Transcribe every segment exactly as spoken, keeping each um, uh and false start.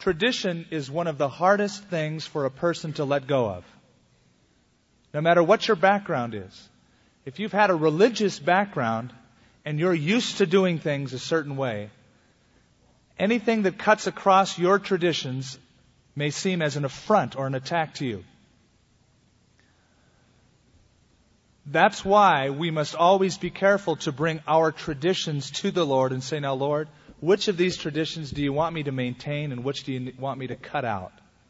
Tradition is one of the hardest things for a person to let go of. No matter what your background is. If you've had a religious background and you're used to doing things a certain way, anything that cuts across your traditions may seem as an affront or an attack to you. That's why we must always be careful to bring our traditions to the Lord and say, now, Lord, which of these traditions do you want me to maintain and which do you want me to cut out?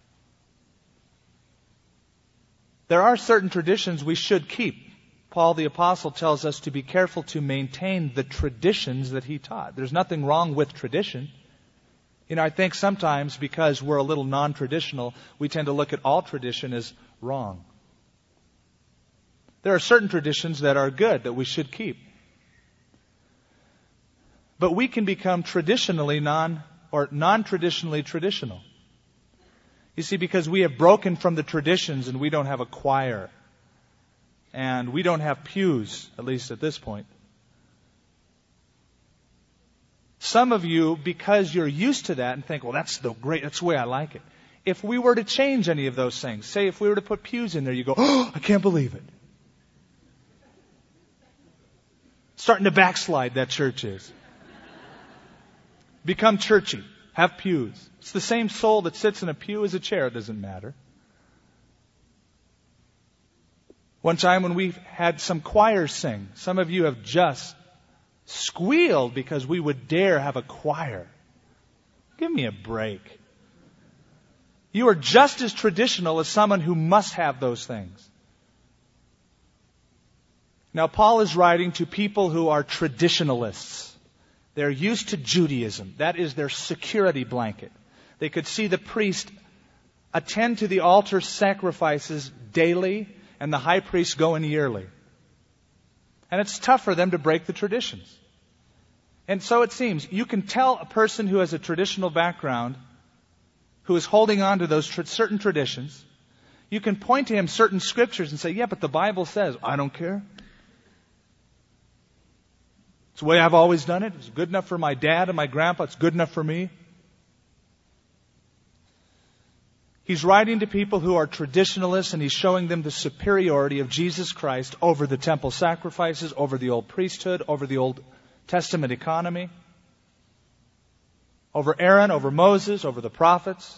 There are certain traditions we should keep. Paul the Apostle tells us to be careful to maintain the traditions that he taught. There's nothing wrong with tradition. You know, I think sometimes because we're a little non-traditional, we tend to look at all tradition as wrong. There are certain traditions that are good, that we should keep. But we can become traditionally non, or non-traditionally traditional. You see, because we have broken from the traditions and we don't have a choir. And we don't have pews, at least at this point. Some of you, because you're used to that and think, well, that's the great, that's the way I like it. If we were to change any of those things, say if we were to put pews in there, you go, oh, I can't believe it. Starting to backslide, that church is. Become churchy. Have pews. It's the same soul that sits in a pew as a chair. It doesn't matter. One time when we had some choirs sing, some of you have just squealed because we would dare have a choir. Give me a break. You are just as traditional as someone who must have those things. Now, Paul is writing to people who are traditionalists. They're used to Judaism. That is their security blanket. They could see the priest attend to the altar sacrifices daily and the high priest go in yearly. And it's tough for them to break the traditions. And so it seems, you can tell a person who has a traditional background, who is holding on to those tra- certain traditions, you can point to him certain scriptures and say, yeah, but the Bible says, I don't care. It's the way I've always done it. It's good enough for my dad and my grandpa. It's good enough for me. He's writing to people who are traditionalists, and he's showing them the superiority of Jesus Christ over the temple sacrifices, over the old priesthood, over the Old Testament economy, over Aaron, over Moses, over the prophets.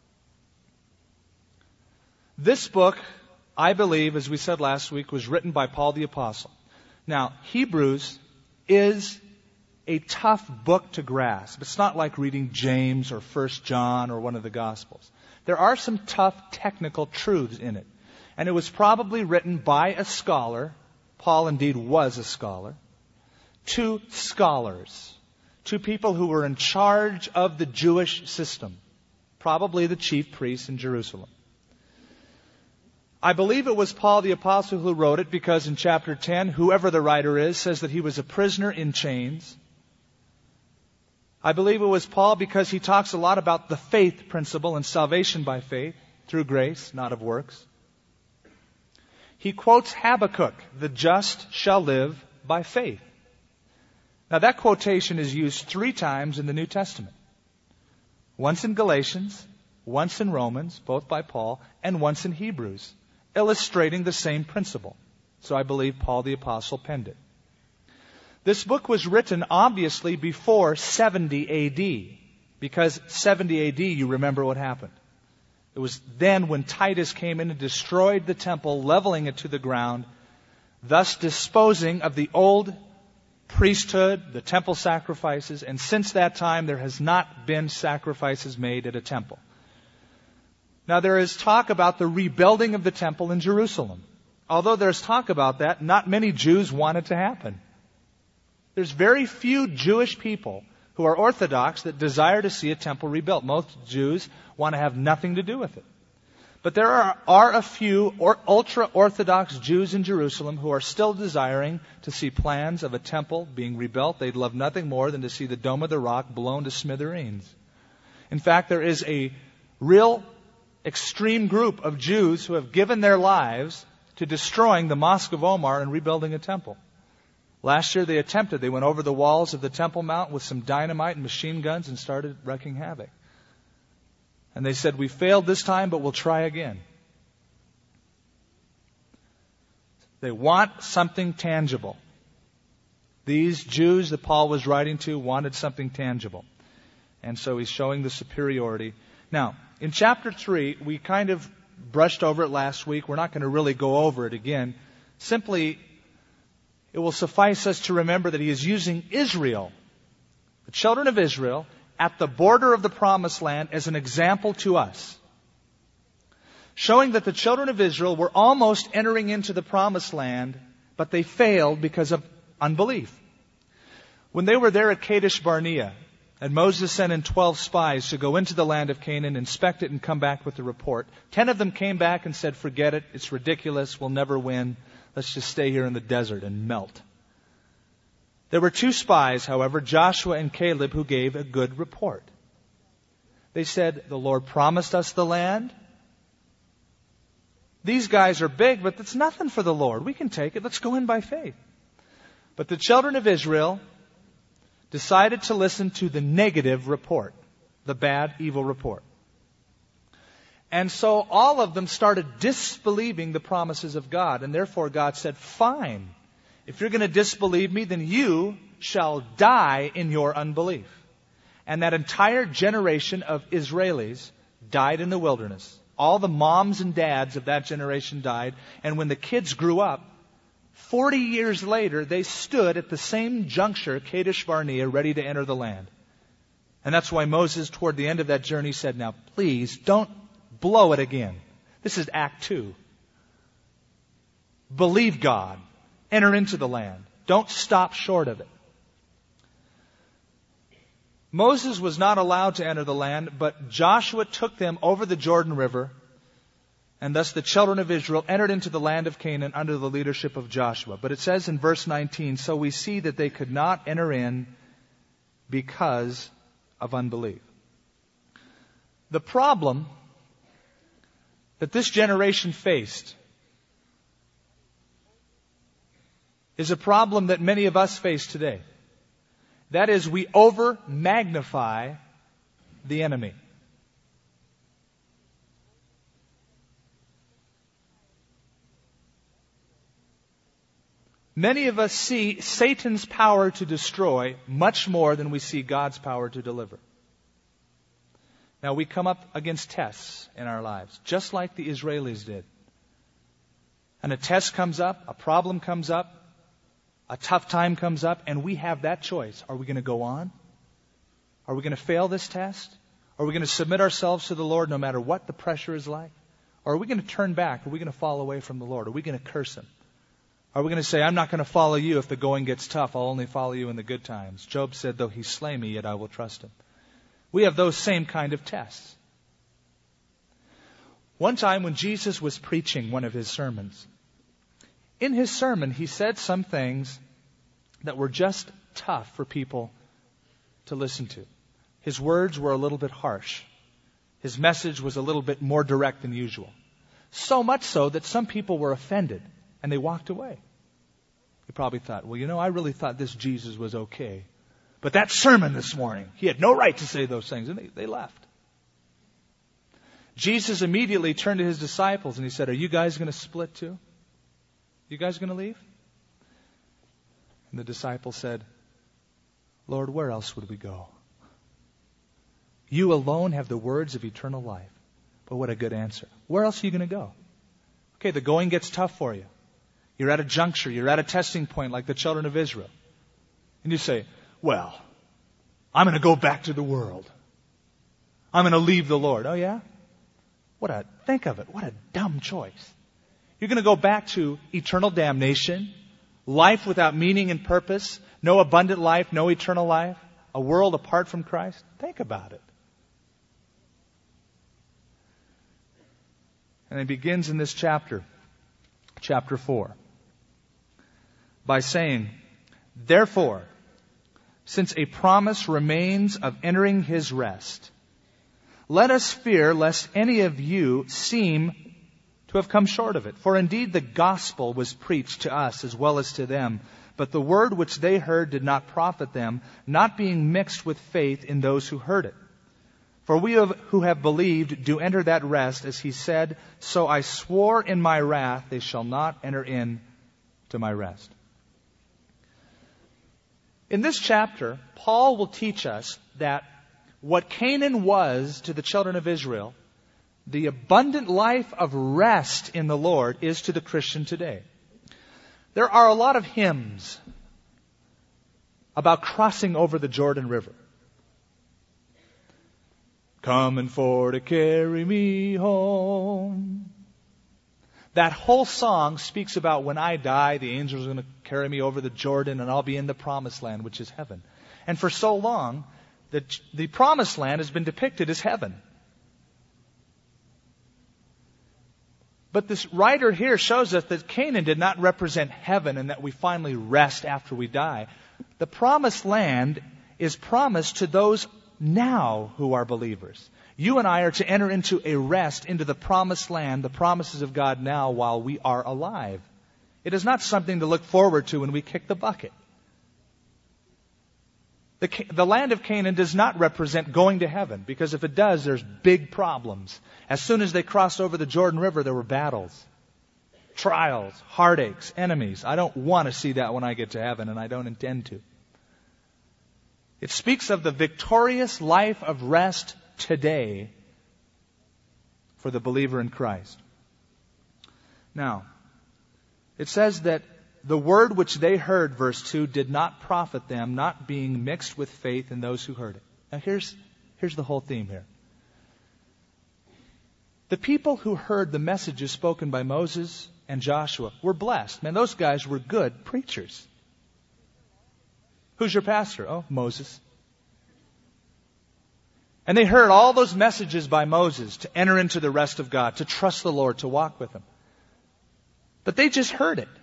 This book, I believe, as we said last week, was written by Paul the Apostle. Now, Hebrews is a tough book to grasp. It's not like reading James or First John or one of the Gospels. There are some tough technical truths in it. And it was probably written by a scholar. Paul indeed was a scholar. To scholars. To people who were in charge of the Jewish system. Probably the chief priests in Jerusalem. I believe it was Paul the Apostle who wrote it because in chapter ten, whoever the writer is says that he was a prisoner in chains. I believe it was Paul because he talks a lot about the faith principle and salvation by faith, through grace, not of works. He quotes Habakkuk, the just shall live by faith. Now that quotation is used three times in the New Testament. Once in Galatians, once in Romans, both by Paul, and once in Hebrews, illustrating the same principle. So I believe Paul the Apostle penned it. This book was written obviously before seventy A D, because seventy A D, you remember what happened. It was then when Titus came in and destroyed the temple, leveling it to the ground, thus disposing of the old priesthood, the temple sacrifices, and since that time there has not been sacrifices made at a temple. Now there is talk about the rebuilding of the temple in Jerusalem. Although there's talk about that, not many Jews want it to happen. There's very few Jewish people who are Orthodox that desire to see a temple rebuilt. Most Jews want to have nothing to do with it. But there are, are a few or, ultra-Orthodox Jews in Jerusalem who are still desiring to see plans of a temple being rebuilt. They'd love nothing more than to see the Dome of the Rock blown to smithereens. In fact, there is a real extreme group of Jews who have given their lives to destroying the Mosque of Omar and rebuilding a temple. Last year they attempted. They went over the walls of the Temple Mount with some dynamite and machine guns and started wreaking havoc. And they said, we failed this time, but we'll try again. They want something tangible. These Jews that Paul was writing to wanted something tangible. And so he's showing the superiority. Now, in chapter three, we kind of brushed over it last week. We're not going to really go over it again. Simply, it will suffice us to remember that he is using Israel, the children of Israel, at the border of the promised land as an example to us. Showing that the children of Israel were almost entering into the promised land, but they failed because of unbelief. When they were there at Kadesh Barnea, and Moses sent in twelve spies to go into the land of Canaan, inspect it, and come back with a report. Ten of them came back and said, forget it, it's ridiculous, we'll never win. Let's just stay here in the desert and melt. There were two spies, however, Joshua and Caleb, who gave a good report. They said, the Lord promised us the land. These guys are big, but it's nothing for the Lord. We can take it. Let's go in by faith. But the children of Israel decided to listen to the negative report, the bad, evil report. And so all of them started disbelieving the promises of God. And therefore God said, fine. If you're going to disbelieve me, then you shall die in your unbelief. And that entire generation of Israelis died in the wilderness. All the moms and dads of that generation died. And when the kids grew up, forty years later, they stood at the same juncture, Kadesh Barnea, ready to enter the land. And that's why Moses, toward the end of that journey, said, now please don't blow it again. This is Act two. Believe God. Enter into the land. Don't stop short of it. Moses was not allowed to enter the land, but Joshua took them over the Jordan River, and thus the children of Israel entered into the land of Canaan under the leadership of Joshua. But it says in verse nineteen, so we see that they could not enter in because of unbelief. The problem that this generation faced is a problem that many of us face today. That is, we over-magnify the enemy. Many of us see Satan's power to destroy much more than we see God's power to deliver. Now, we come up against tests in our lives, just like the Israelis did. And a test comes up, a problem comes up, a tough time comes up, and we have that choice. Are we going to go on? Are we going to fail this test? Are we going to submit ourselves to the Lord no matter what the pressure is like? Or are we going to turn back? Are we going to fall away from the Lord? Are we going to curse Him? Are we going to say, I'm not going to follow you if the going gets tough. I'll only follow you in the good times. Job said, though He slay me, yet I will trust Him. We have those same kind of tests. One time when Jesus was preaching one of His sermons, in His sermon, He said some things that were just tough for people to listen to. His words were a little bit harsh. His message was a little bit more direct than usual. So much so that some people were offended and they walked away. You probably thought, well, you know, I really thought this Jesus was okay. But that sermon this morning, he had no right to say those things. And they, they left. Jesus immediately turned to His disciples and He said, are you guys going to split too? You guys going to leave? And the disciples said, Lord, where else would we go? You alone have the words of eternal life. But what a good answer. Where else are you going to go? Okay, the going gets tough for you. You're at a juncture. You're at a testing point like the children of Israel. And you say, well, I'm going to go back to the world. I'm going to leave the Lord. Oh, yeah? What a, think of it. What a dumb choice. You're going to go back to eternal damnation, life without meaning and purpose, no abundant life, no eternal life, a world apart from Christ. Think about it. And it begins in this chapter, chapter four, by saying, therefore, since a promise remains of entering His rest, let us fear lest any of you seem to have come short of it. For indeed the gospel was preached to us as well as to them, but the word which they heard did not profit them, not being mixed with faith in those who heard it. For we have, who have believed do enter that rest, as he said, so I swore in my wrath, they shall not enter in to my rest. In this chapter, Paul will teach us that what Canaan was to the children of Israel, the abundant life of rest in the Lord is to the Christian today. There are a lot of hymns about crossing over the Jordan River. Coming for to carry me home. That whole song speaks about when I die, the angels are going to carry me over the Jordan and I'll be in the promised land, which is heaven. And for so long, the, the promised land has been depicted as heaven. But this writer here shows us that Canaan did not represent heaven and that we finally rest after we die. The promised land is promised to those now who are believers. You and I are to enter into a rest into the promised land, the promises of God now while we are alive. It is not something to look forward to when we kick the bucket. The, the land of Canaan does not represent going to heaven, because if it does, there's big problems. As soon as they crossed over the Jordan River, there were battles, trials, heartaches, enemies. I don't want to see that when I get to heaven, and I don't intend to. It speaks of the victorious life of rest today for the believer in Christ. Now, it says that the word which they heard, verse two, did not profit them, not being mixed with faith in those who heard it. Now here's, here's the whole theme here. The people who heard the messages spoken by Moses and Joshua were blessed. Man, those guys were good preachers. Who's your pastor? Oh, Moses. And they heard all those messages by Moses to enter into the rest of God, to trust the Lord, to walk with Him. But they just heard it.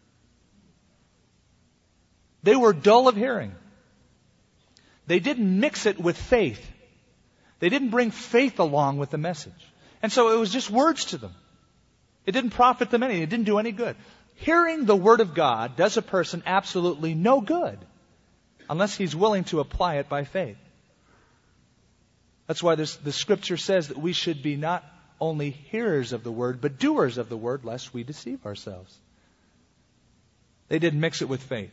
They were dull of hearing. They didn't mix it with faith. They didn't bring faith along with the message. And so it was just words to them. It didn't profit them any. It didn't do any good. Hearing the Word of God does a person absolutely no good unless he's willing to apply it by faith. That's why this, the Scripture says that we should be not only hearers of the Word, but doers of the Word, lest we deceive ourselves. They didn't mix it with faith.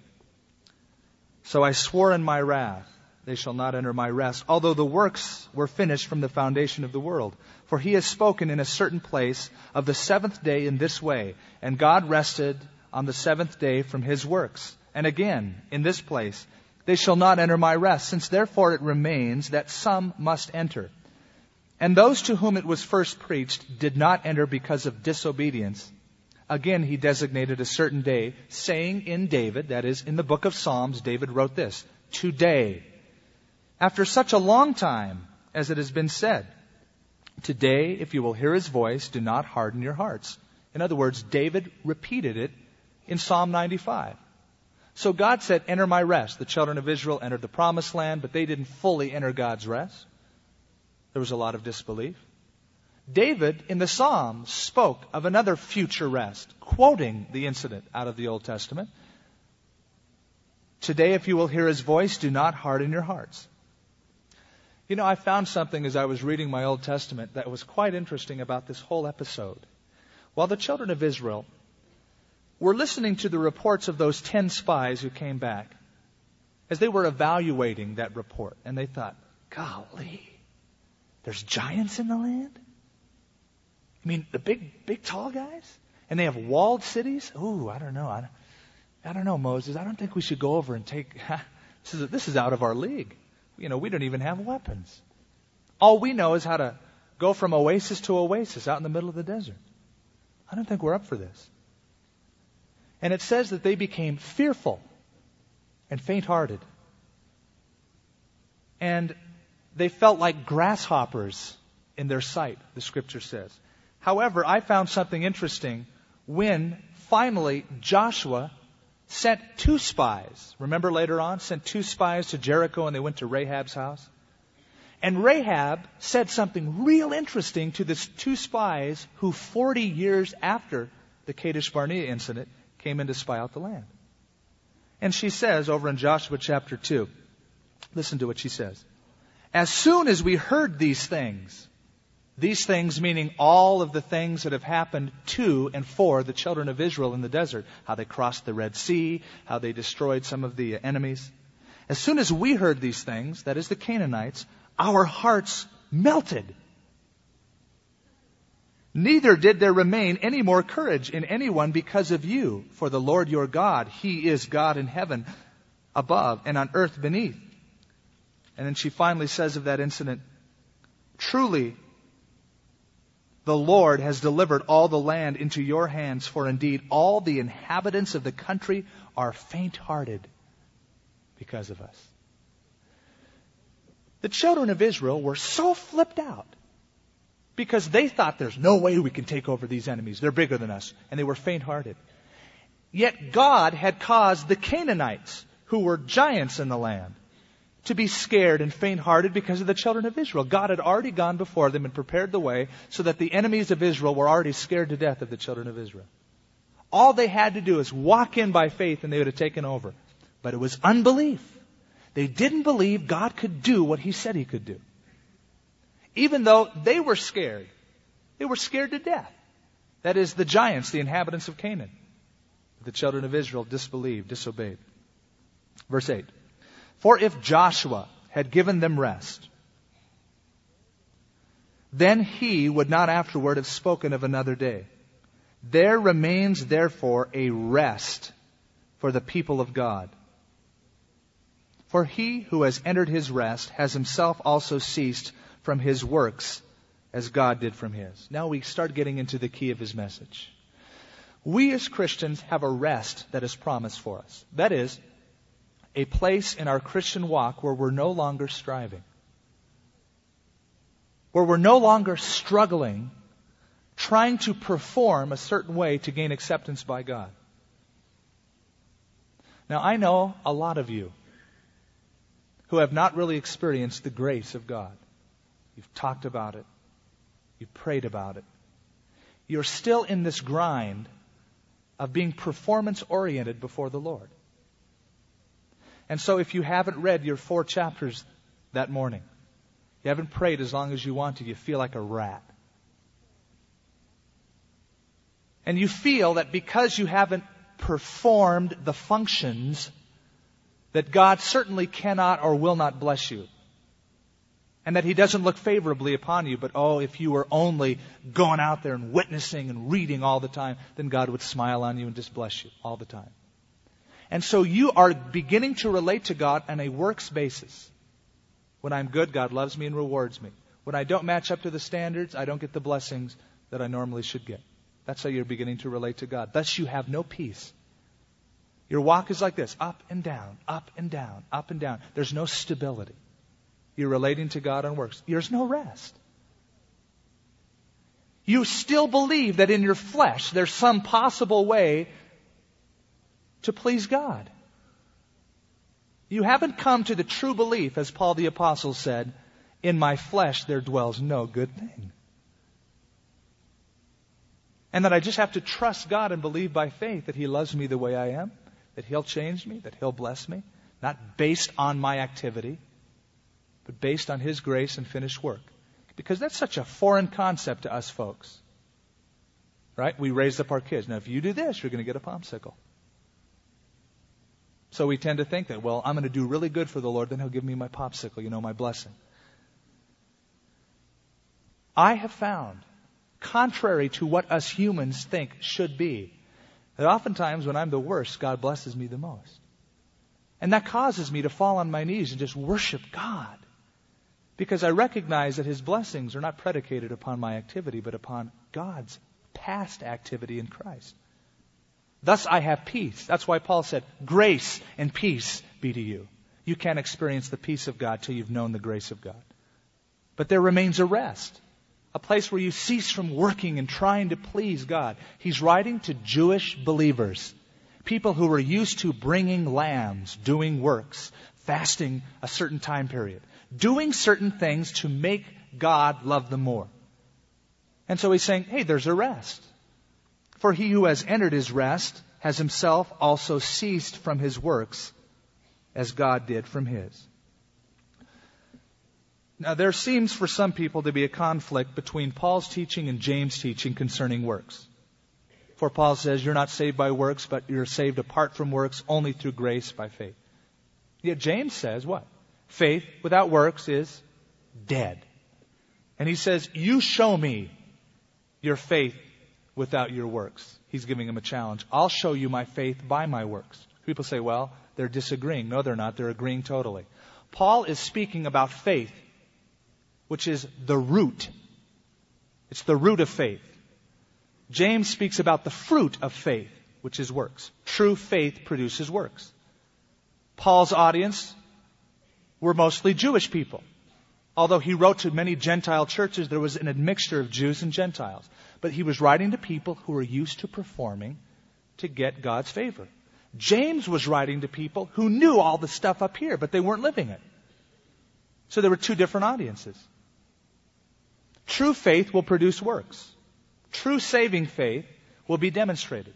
So I swore in my wrath, they shall not enter my rest, although the works were finished from the foundation of the world. For He has spoken in a certain place of the seventh day in this way, and God rested on the seventh day from His works. And again, in this place, they shall not enter my rest, since therefore it remains that some must enter. And those to whom it was first preached did not enter because of disobedience. Again, He designated a certain day, saying in David, that is, in the book of Psalms, David wrote this, today, after such a long time as it has been said, today, if you will hear His voice, do not harden your hearts. In other words, David repeated it in Psalm ninety-five. So God said, enter my rest. The children of Israel entered the promised land, but they didn't fully enter God's rest. There was a lot of disbelief. David, in the Psalms, spoke of another future rest, quoting the incident out of the Old Testament. Today, if you will hear His voice, do not harden your hearts. You know, I found something as I was reading my Old Testament that was quite interesting about this whole episode. While the children of Israel were listening to the reports of those ten spies who came back, as they were evaluating that report, and they thought, golly, there's giants in the land? I mean, the big, big, tall guys? And they have walled cities? Ooh, I don't know. I, I don't know, Moses. I don't think we should go over and take... This is, this is out of our league. You know, we don't even have weapons. All we know is how to go from oasis to oasis out in the middle of the desert. I don't think we're up for this. And it says that they became fearful and faint-hearted. And they felt like grasshoppers in their sight, the Scripture says. However, I found something interesting when finally Joshua sent two spies. Remember later on, sent two spies to Jericho and they went to Rahab's house. And Rahab said something real interesting to the two spies who forty years after the Kadesh Barnea incident came in to spy out the land. And she says over in Joshua chapter two, listen to what she says. As soon as we heard these things, these things meaning all of the things that have happened to and for the children of Israel in the desert, how they crossed the Red Sea, how they destroyed some of the enemies. As soon as we heard these things, that is the Canaanites, our hearts melted. Neither did there remain any more courage in anyone because of you, for the Lord your God, He is God in heaven above and on earth beneath. And then she finally says of that incident, truly, the Lord has delivered all the land into your hands, for indeed all the inhabitants of the country are faint-hearted because of us. The children of Israel were so flipped out because they thought there's no way we can take over these enemies. They're bigger than us. And they were faint-hearted. Yet God had caused the Canaanites, who were giants in the land, to be scared and faint-hearted because of the children of Israel. God had already gone before them and prepared the way so that the enemies of Israel were already scared to death of the children of Israel. All they had to do is walk in by faith and they would have taken over. But it was unbelief. They didn't believe God could do what He said He could do. Even though they were scared. They were scared to death. That is, the giants, the inhabitants of Canaan. The children of Israel disbelieved, disobeyed. Verse eight. For if Joshua had given them rest, then he would not afterward have spoken of another day. There remains therefore a rest for the people of God. For he who has entered his rest has himself also ceased from his works as God did from his. Now we start getting into the key of his message. We as Christians have a rest that is promised for us. That is, a place in our Christian walk where we're no longer striving. Where we're no longer struggling, trying to perform a certain way to gain acceptance by God. Now I know a lot of you who have not really experienced the grace of God. You've talked about it. You've prayed about it. You're still in this grind of being performance-oriented before the Lord. And so if you haven't read your four chapters that morning, you haven't prayed as long as you want to, you feel like a rat. And you feel that because you haven't performed the functions, that God certainly cannot or will not bless you. And that He doesn't look favorably upon you, but oh, if you were only going out there and witnessing and reading all the time, then God would smile on you and just bless you all the time. And so you are beginning to relate to God on a works basis. When I'm good, God loves me and rewards me. When I don't match up to the standards, I don't get the blessings that I normally should get. That's how you're beginning to relate to God. Thus you have no peace. Your walk is like this, up and down, up and down, up and down. There's no stability. You're relating to God on works. There's no rest. You still believe that in your flesh there's some possible way to please God. You haven't come to the true belief, as Paul the Apostle said, in my flesh there dwells no good thing. And that I just have to trust God and believe by faith that He loves me the way I am, that He'll change me, that He'll bless me, not based on my activity, but based on His grace and finished work. Because that's such a foreign concept to us folks. Right? We raised up our kids. Now if you do this, you're going to get a popsicle. So we tend to think that, well, I'm going to do really good for the Lord, then He'll give me my popsicle, you know, my blessing. I have found, contrary to what us humans think should be, that oftentimes when I'm the worst, God blesses me the most. And that causes me to fall on my knees and just worship God. Because I recognize that His blessings are not predicated upon my activity, but upon God's past activity in Christ. Thus I have peace. That's why Paul said, grace and peace be to you. You can't experience the peace of God till you've known the grace of God. But there remains a rest. A place where you cease from working and trying to please God. He's writing to Jewish believers. People who were used to bringing lambs, doing works, fasting a certain time period. Doing certain things to make God love them more. And so he's saying, hey, there's a rest. For he who has entered his rest has himself also ceased from his works as God did from his. Now, there seems for some people to be a conflict between Paul's teaching and James' teaching concerning works. For Paul says, you're not saved by works, but you're saved apart from works, only through grace by faith. Yet James says what? Faith without works is dead. And he says, you show me your faith without your works. He's giving him a challenge. I'll show you my faith by my works. People say, well, they're disagreeing. No, they're not. They're agreeing totally. Paul is speaking about faith, which is the root. It's the root of faith. James speaks about the fruit of faith, which is works. True faith produces works. Paul's audience were mostly Jewish people. Although he wrote to many Gentile churches, there was an admixture of Jews and Gentiles. But he was writing to people who were used to performing to get God's favor. James was writing to people who knew all the stuff up here, but they weren't living it. So there were two different audiences. True faith will produce works. True saving faith will be demonstrated.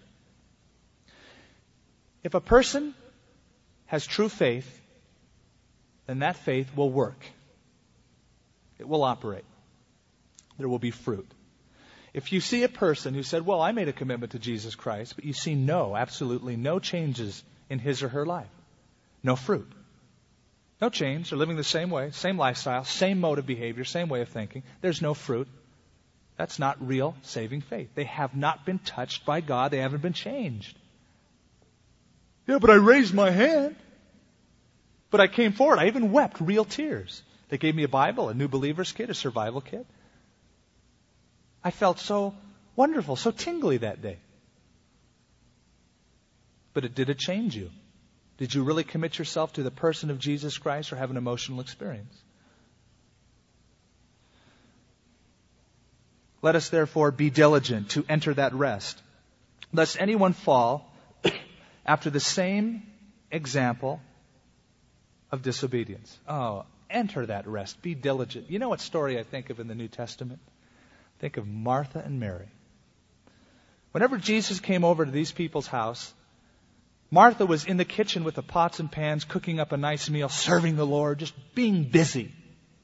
If a person has true faith, then that faith will work. It will operate. There will be fruit. If you see a person who said, well, I made a commitment to Jesus Christ, but you see no, absolutely no changes in his or her life. No fruit. No change. They're living the same way, same lifestyle, same mode of behavior, same way of thinking. There's no fruit. That's not real saving faith. They have not been touched by God. They haven't been changed. Yeah, but I raised my hand. But I came forward. I even wept real tears. They gave me a Bible, a New Believer's Kit, a Survival Kit. I felt so wonderful, so tingly that day. But it, did it change you? Did you really commit yourself to the person of Jesus Christ or have an emotional experience? Let us therefore be diligent to enter that rest, lest anyone fall after the same example of disobedience. Oh, enter that rest. Be diligent. You know what story I think of in the New Testament? Think of Martha and Mary. Whenever Jesus came over to these people's house, Martha was in the kitchen with the pots and pans, cooking up a nice meal, serving the Lord, just being busy.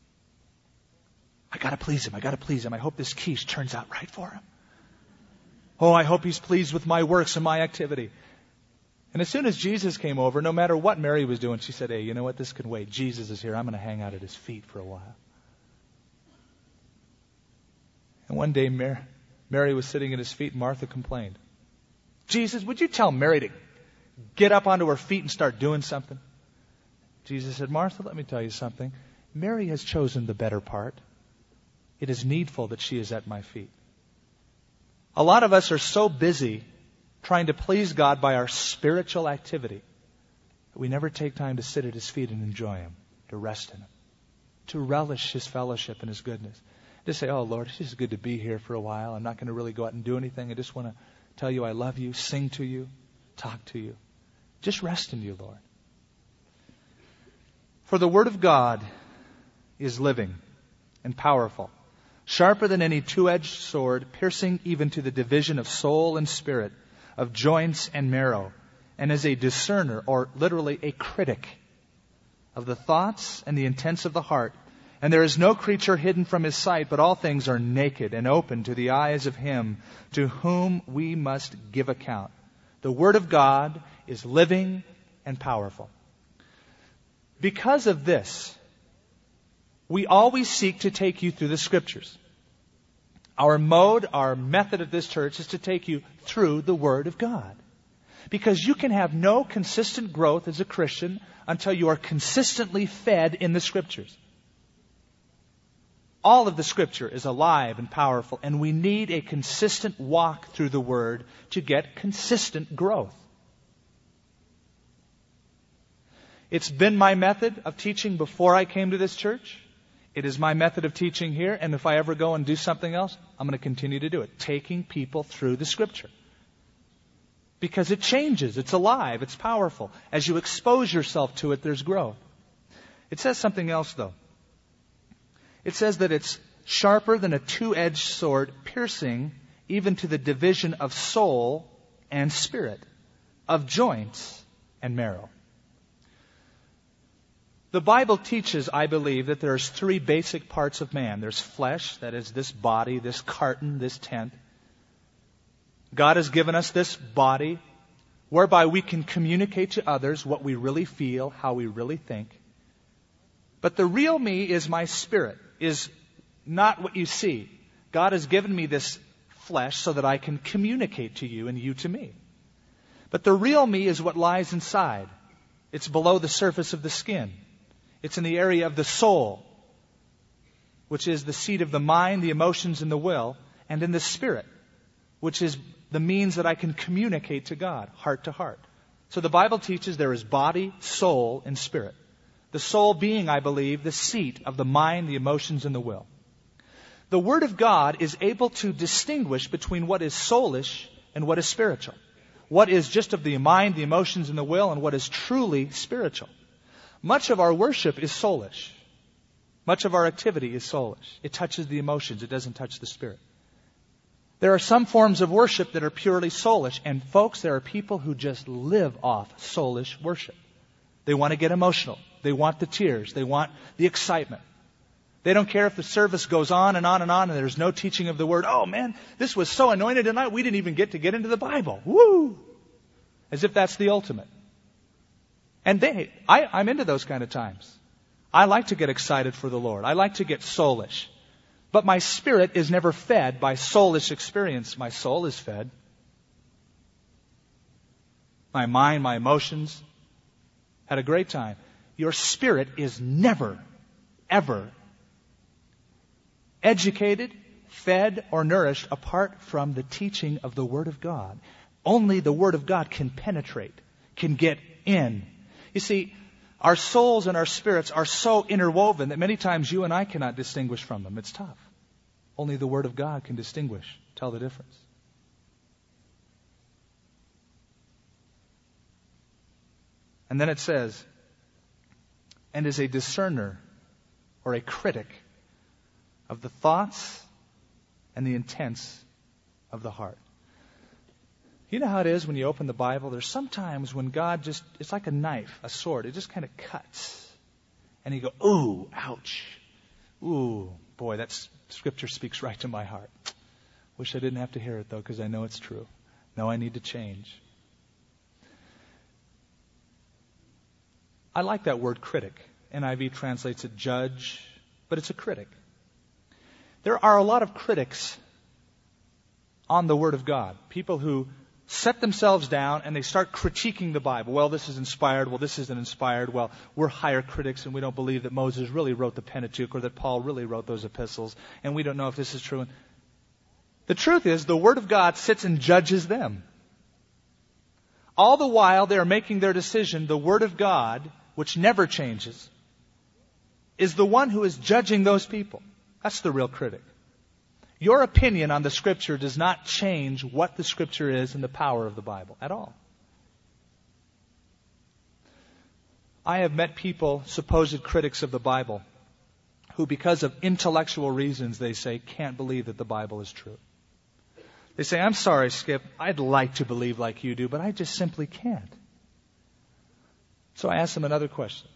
I gotta please him. I gotta please him. I hope this quiche turns out right for him. Oh, I hope he's pleased with my works and my activity. And as soon as Jesus came over, no matter what Mary was doing, she said, hey, you know what? This can wait. Jesus is here. I'm going to hang out at his feet for a while. And one day, Mary, Mary was sitting at his feet, and Martha complained. Jesus, would you tell Mary to get up onto her feet and start doing something? Jesus said, Martha, let me tell you something. Mary has chosen the better part. It is needful that she is at my feet. A lot of us are so busy trying to please God by our spiritual activity that we never take time to sit at his feet and enjoy him, to rest in him, to relish his fellowship and his goodness. Just say, oh, Lord, it's just good to be here for a while. I'm not going to really go out and do anything. I just want to tell you I love you, sing to you, talk to you. Just rest in you, Lord. For the Word of God is living and powerful, sharper than any two-edged sword, piercing even to the division of soul and spirit, of joints and marrow, and is a discerner, or literally a critic, of the thoughts and the intents of the heart. And there is no creature hidden from his sight, but all things are naked and open to the eyes of him to whom we must give account. The Word of God is living and powerful. Because of this, we always seek to take you through the Scriptures. Our mode, our method at this church is to take you through the Word of God. Because you can have no consistent growth as a Christian until you are consistently fed in the Scriptures. All of the Scripture is alive and powerful, and we need a consistent walk through the Word to get consistent growth. It's been my method of teaching before I came to this church. It is my method of teaching here, and if I ever go and do something else, I'm going to continue to do it, taking people through the Scripture. Because it changes, it's alive, it's powerful. As you expose yourself to it, there's growth. It says something else, though. It says that it's sharper than a two-edged sword, piercing even to the division of soul and spirit, of joints and marrow. The Bible teaches, I believe, that there's three basic parts of man. There's flesh, that is this body, this carton, this tent. God has given us this body whereby we can communicate to others what we really feel, how we really think. But the real me is my spirit, is not what you see. God has given me this flesh so that I can communicate to you and you to me. But the real me is what lies inside. It's below the surface of the skin. It's in the area of the soul, which is the seat of the mind, the emotions, and the will, and in the spirit, which is the means that I can communicate to God, heart to heart. So the Bible teaches there is body, soul, and spirit. The soul being, I believe, the seat of the mind, the emotions, and the will. The Word of God is able to distinguish between what is soulish and what is spiritual. What is just of the mind, the emotions, and the will, and what is truly spiritual. Much of our worship is soulish. Much of our activity is soulish. It touches the emotions. It doesn't touch the spirit. There are some forms of worship that are purely soulish. And folks, there are people who just live off soulish worship. They want to get emotional. They want the tears. They want the excitement. They don't care if the service goes on and on and on and there's no teaching of the Word. Oh man, this was so anointed tonight, we didn't even get to get into the Bible. Woo! As if that's the ultimate. And they, I, I'm into those kind of times. I like to get excited for the Lord. I like to get soulish. But my spirit is never fed by soulish experience. My soul is fed. My mind, my emotions, had a great time. Your spirit is never, ever educated, fed, or nourished apart from the teaching of the Word of God. Only the Word of God can penetrate, can get in. You see, our souls and our spirits are so interwoven that many times you and I cannot distinguish from them. It's tough. Only the Word of God can distinguish, tell the difference. And then it says, and is a discerner or a critic of the thoughts and the intents of the heart. You know how it is when you open the Bible? There's sometimes when God just, it's like a knife, a sword. It just kind of cuts. And you go, ooh, ouch. Ooh, boy, that scripture speaks right to my heart. Wish I didn't have to hear it, though, because I know it's true. Know I need to change. I like that word critic. N I V translates it judge, but it's a critic. There are a lot of critics on the Word of God. People who set themselves down and they start critiquing the Bible. Well, this is inspired. Well, this isn't inspired. Well, we're higher critics and we don't believe that Moses really wrote the Pentateuch or that Paul really wrote those epistles. And we don't know if this is true. The truth is, the Word of God sits and judges them. All the while they are making their decision, the Word of God, which never changes, is the one who is judging those people. That's the real critic. Your opinion on the Scripture does not change what the Scripture is and the power of the Bible at all. I have met people, supposed critics of the Bible, who because of intellectual reasons, they say, can't believe that the Bible is true. They say, I'm sorry, Skip, I'd like to believe like you do, but I just simply can't. So I ask them another question.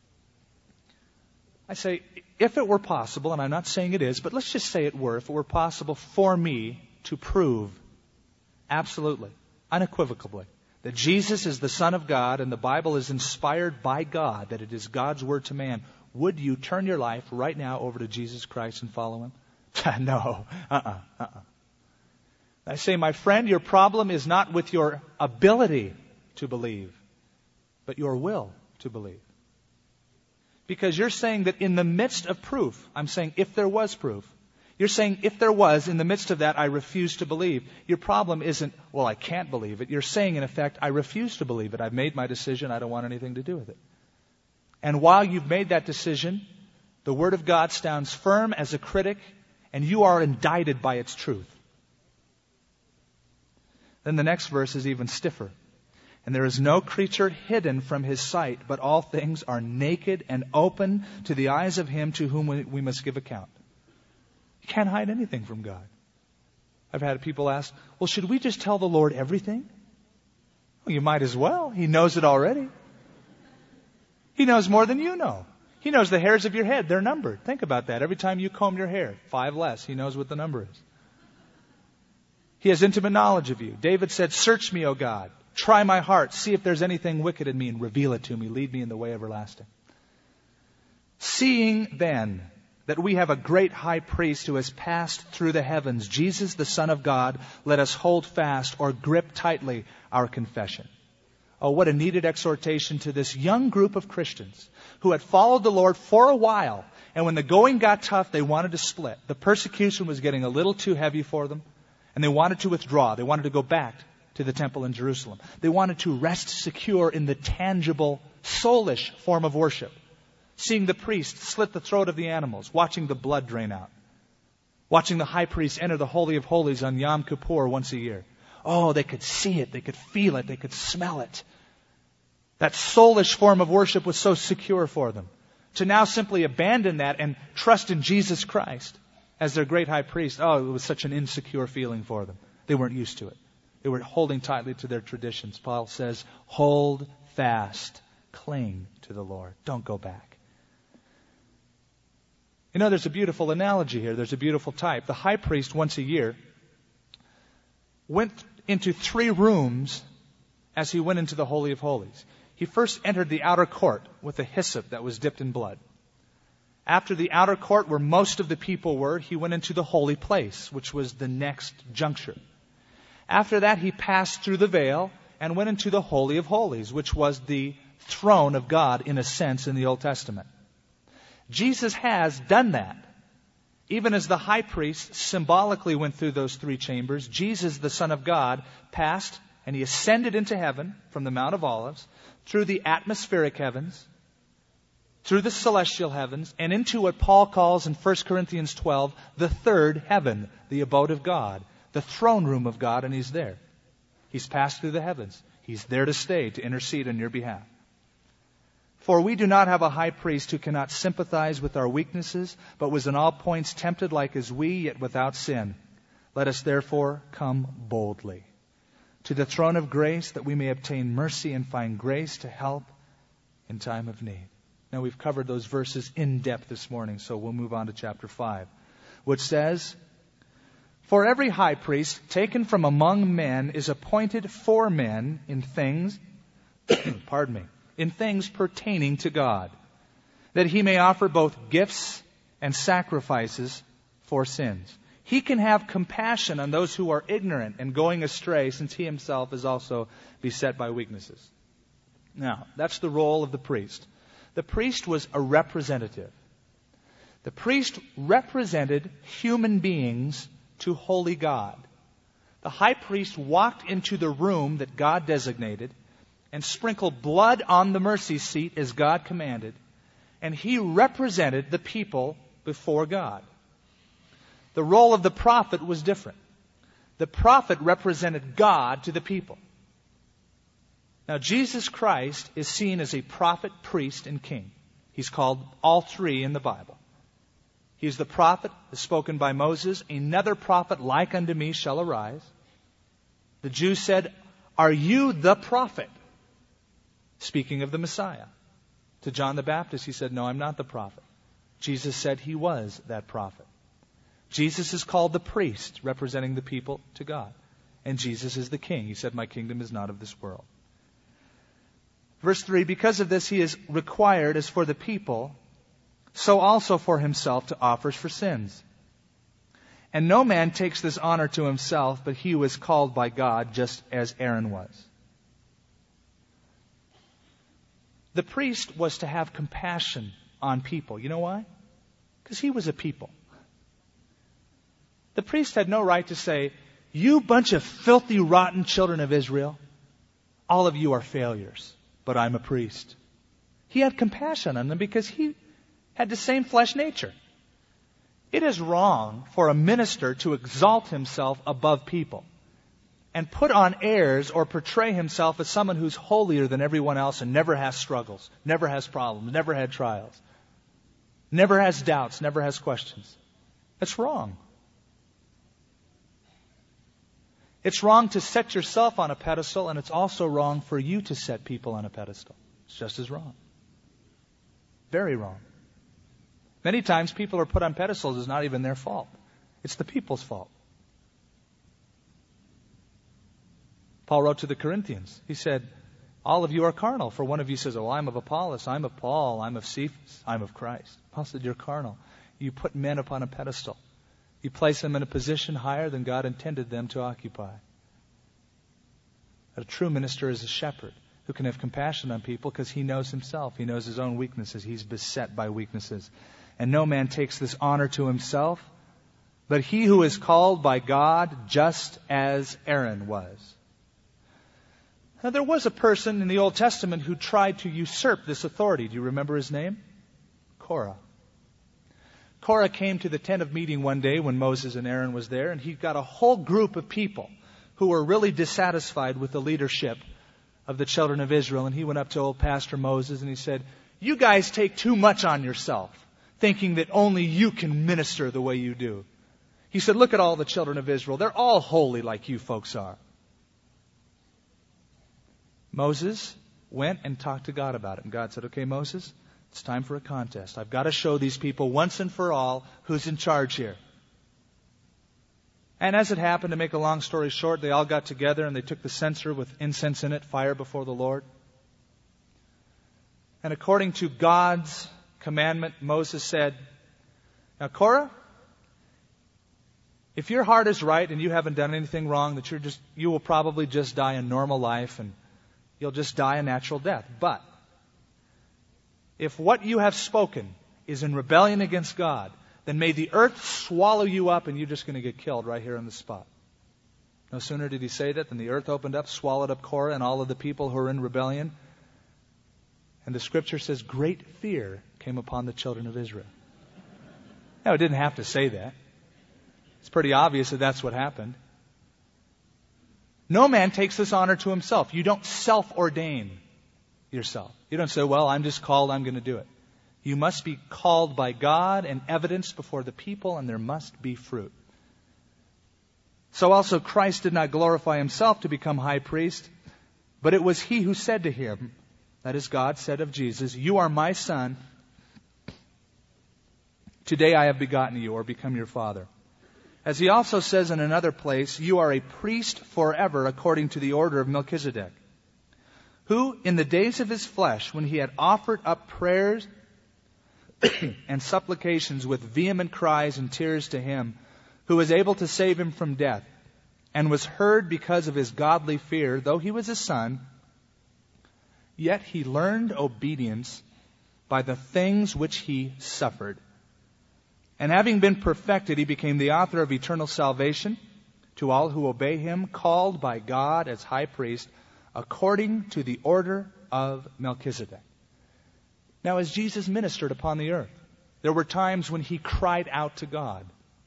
I say, if it were possible, and I'm not saying it is, but let's just say it were, if it were possible for me to prove absolutely, unequivocally, that Jesus is the Son of God and the Bible is inspired by God, that it is God's Word to man, would you turn your life right now over to Jesus Christ and follow Him? No. Uh-uh. Uh-uh. I say, my friend, your problem is not with your ability to believe, but your will to believe. Because you're saying that in the midst of proof, I'm saying if there was proof, you're saying if there was, in the midst of that, I refuse to believe. Your problem isn't, well, I can't believe it. You're saying, in effect, I refuse to believe it. I've made my decision. I don't want anything to do with it. And while you've made that decision, the Word of God stands firm as a critic, and you are indicted by its truth. Then the next verse is even stiffer. And there is no creature hidden from His sight, but all things are naked and open to the eyes of Him to whom we, we must give account. You can't hide anything from God. I've had people ask, well, should we just tell the Lord everything? Well, you might as well. He knows it already. He knows more than you know. He knows the hairs of your head. They're numbered. Think about that. Every time you comb your hair, five less. He knows what the number is. He has intimate knowledge of you. David said, search me, O God. Try my heart. See if there's anything wicked in me and reveal it to me. Lead me in the way everlasting. Seeing then that we have a great high priest who has passed through the heavens, Jesus, the Son of God, let us hold fast or grip tightly our confession. Oh, what a needed exhortation to this young group of Christians who had followed the Lord for a while. And when the going got tough, they wanted to split. The persecution was getting a little too heavy for them. And they wanted to withdraw. They wanted to go back to the temple in Jerusalem. They wanted to rest secure in the tangible, soulish form of worship. Seeing the priest slit the throat of the animals, watching the blood drain out. Watching the high priest enter the Holy of Holies on Yom Kippur once a year. Oh, they could see it, they could feel it, they could smell it. That soulish form of worship was so secure for them. To now simply abandon that and trust in Jesus Christ as their great high priest, oh, it was such an insecure feeling for them. They weren't used to it. They were holding tightly to their traditions. Paul says, hold fast, cling to the Lord. Don't go back. You know, there's a beautiful analogy here. There's a beautiful type. The high priest, once a year, went into three rooms as he went into the Holy of Holies. He first entered the outer court with a hyssop that was dipped in blood. After the outer court, where most of the people were, he went into the holy place, which was the next juncture. After that, he passed through the veil and went into the Holy of Holies, which was the throne of God, in a sense, in the Old Testament. Jesus has done that. Even as the high priest symbolically went through those three chambers, Jesus, the Son of God, passed and he ascended into heaven from the Mount of Olives, through the atmospheric heavens, through the celestial heavens, and into what Paul calls in First Corinthians twelve, the third heaven, the abode of God, the throne room of God, and he's there. He's passed through the heavens. He's there to stay, to intercede on your behalf. For we do not have a high priest who cannot sympathize with our weaknesses, but was in all points tempted like as we, yet without sin. Let us therefore come boldly to the throne of grace, that we may obtain mercy and find grace to help in time of need. Now, we've covered those verses in depth this morning, so we'll move on to chapter five, which says, for every high priest taken from among men is appointed for men in things, pardon me, in things pertaining to God, that he may offer both gifts and sacrifices for sins. He can have compassion on those who are ignorant and going astray, since he himself is also beset by weaknesses. Now, that's the role of the priest. The priest was a representative. The priest represented human beings to holy God. The high priest walked into the room that God designated and sprinkled blood on the mercy seat as God commanded, and he represented the people before God. The role of the prophet was different. The prophet represented God to the people. Now, Jesus Christ is seen as a prophet, priest, and king. He's called all three in the Bible. He is the prophet spoken by Moses. Another prophet like unto me shall arise. The Jews said, are you the prophet? Speaking of the Messiah. To John the Baptist, he said, no, I'm not the prophet. Jesus said he was that prophet. Jesus is called the priest, representing the people to God. And Jesus is the king. He said, my kingdom is not of this world. Verse three, because of this he is required as for the people, so also for himself to offer for sins. And no man takes this honor to himself, but he who is called by God, just as Aaron was. The priest was to have compassion on people. You know why? Because he was a people. The priest had no right to say, you bunch of filthy, rotten children of Israel, all of you are failures, but I'm a priest. He had compassion on them because he had the same flesh nature. It is wrong for a minister to exalt himself above people and put on airs or portray himself as someone who's holier than everyone else and never has struggles, never has problems, never had trials, never has doubts, never has questions. That's wrong. It's wrong to set yourself on a pedestal, and it's also wrong for you to set people on a pedestal. It's just as wrong. Very wrong. Many times people are put on pedestals. It's not even their fault. It's the people's fault. Paul wrote to the Corinthians. He said, all of you are carnal. For one of you says, oh, I'm of Apollos, I'm of Paul, I'm of Cephas, I'm of Christ. Paul said, you're carnal. You put men upon a pedestal. You place them in a position higher than God intended them to occupy. A true minister is a shepherd who can have compassion on people because he knows himself. He knows his own weaknesses. He's beset by weaknesses. And no man takes this honor to himself, but he who is called by God, just as Aaron was. Now, there was a person in the Old Testament who tried to usurp this authority. Do you remember his name? Korah. Korah came to the tent of meeting one day when Moses and Aaron was there, and he got a whole group of people who were really dissatisfied with the leadership of the children of Israel. And he went up to old Pastor Moses and he said, you guys take too much on yourself, thinking that only you can minister the way you do. He said, look at all the children of Israel. They're all holy like you folks are. Moses went and talked to God about it. And God said, okay, Moses, it's time for a contest. I've got to show these people once and for all who's in charge here. And as it happened, to make a long story short, they all got together and they took the censer with incense in it, fire before the Lord. And according to God's commandment, Moses said, now Korah, if your heart is right and you haven't done anything wrong, that you're just, you will probably just die a normal life and you'll just die a natural death. But if what you have spoken is in rebellion against God, then may the earth swallow you up and you're just going to get killed right here on the spot. No sooner did he say that than the earth opened up, swallowed up Korah and all of the people who were in rebellion. And the scripture says great fear came upon the children of Israel. Now, it didn't have to say that. It's pretty obvious that that's what happened. No man takes this honor to himself. You don't self-ordain yourself. You don't say, well, I'm just called, I'm going to do it. You must be called by God and evidenced before the people, and there must be fruit. So also Christ did not glorify himself to become high priest, but it was he who said to him, that is, God said of Jesus, you are my son. Today I have begotten you, or become your father. As he also says in another place, you are a priest forever according to the order of Melchizedek, who in the days of his flesh, when he had offered up prayers and supplications with vehement cries and tears to him, who was able to save him from death, and was heard because of his godly fear, though he was a son, yet he learned obedience by the things which he suffered. And having been perfected, he became the author of eternal salvation to all who obey him, called by God as high priest, according to the order of Melchizedek. Now, as Jesus ministered upon the earth, there were times when he cried out to God.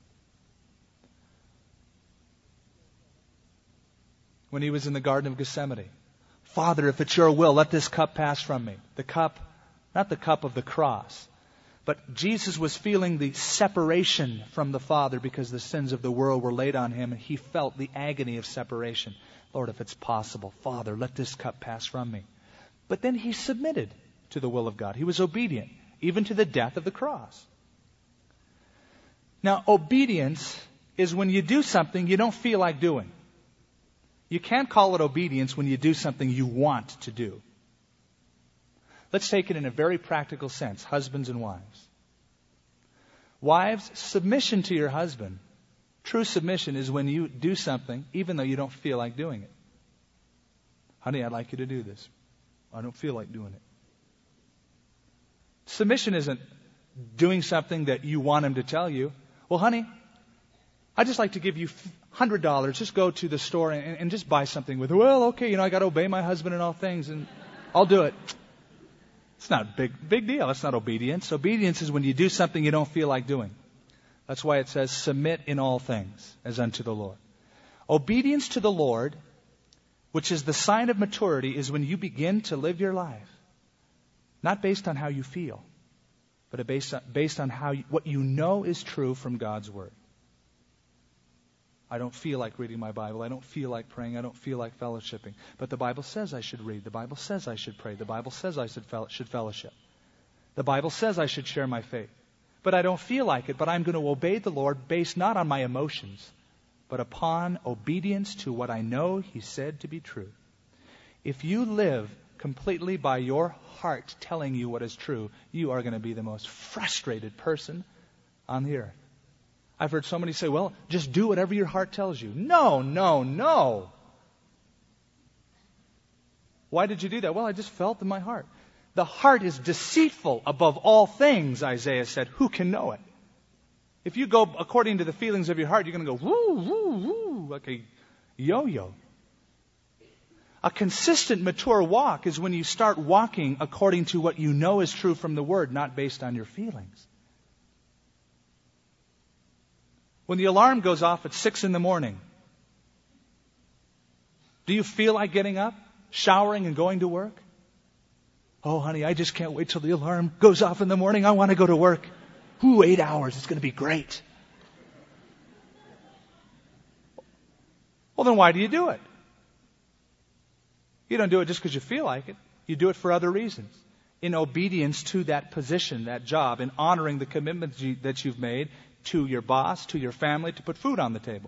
When he was in the Garden of Gethsemane, Father, if it's your will, let this cup pass from me. The cup, not the cup of the cross, but Jesus was feeling the separation from the Father because the sins of the world were laid on him, and he felt the agony of separation. Lord, if it's possible, Father, let this cup pass from me. But then he submitted to the will of God. He was obedient, even to the death of the cross. Now, obedience is when you do something you don't feel like doing. You can't call it obedience when you do something you want to do. Let's take it in a very practical sense, husbands and wives. Wives, submission to your husband. True submission is when you do something even though you don't feel like doing it. Honey, I'd like you to do this. I don't feel like doing it. Submission isn't doing something that you want him to tell you. Well, honey, I'd just like to give you one hundred dollars. Just go to the store and, and just buy something with it. Well, okay, you know, I got to obey my husband in all things, and I'll do it. It's not a big, big deal. That's not obedience. Obedience is when you do something you don't feel like doing. That's why it says, submit in all things as unto the Lord. Obedience to the Lord, which is the sign of maturity, is when you begin to live your life, not based on how you feel, but based on, based on how you, what you know is true from God's Word. I don't feel like reading my Bible. I don't feel like praying. I don't feel like fellowshipping. But the Bible says I should read. The Bible says I should pray. The Bible says I should fellowship. The Bible says I should share my faith. But I don't feel like it, but I'm going to obey the Lord based not on my emotions, but upon obedience to what I know He said to be true. If you live completely by your heart telling you what is true, you are going to be the most frustrated person on the earth. I've heard so many say, well, just do whatever your heart tells you. No, no, no. Why did you do that? Well, I just felt in my heart. The heart is deceitful above all things, Isaiah said. Who can know it? If you go according to the feelings of your heart, you're going to go woo, woo, woo, like a yo-yo. A consistent, mature walk is when you start walking according to what you know is true from the Word, not based on your feelings. When the alarm goes off at six in the morning, do you feel like getting up, showering, and going to work? Oh, honey, I just can't wait till the alarm goes off in the morning. I want to go to work. Ooh, eight hours. It's going to be great. Well, then why do you do it? You don't do it just because you feel like it. You do it for other reasons. In obedience to that position, that job, in honoring the commitments you, that you've made to your boss, to your family, to put food on the table.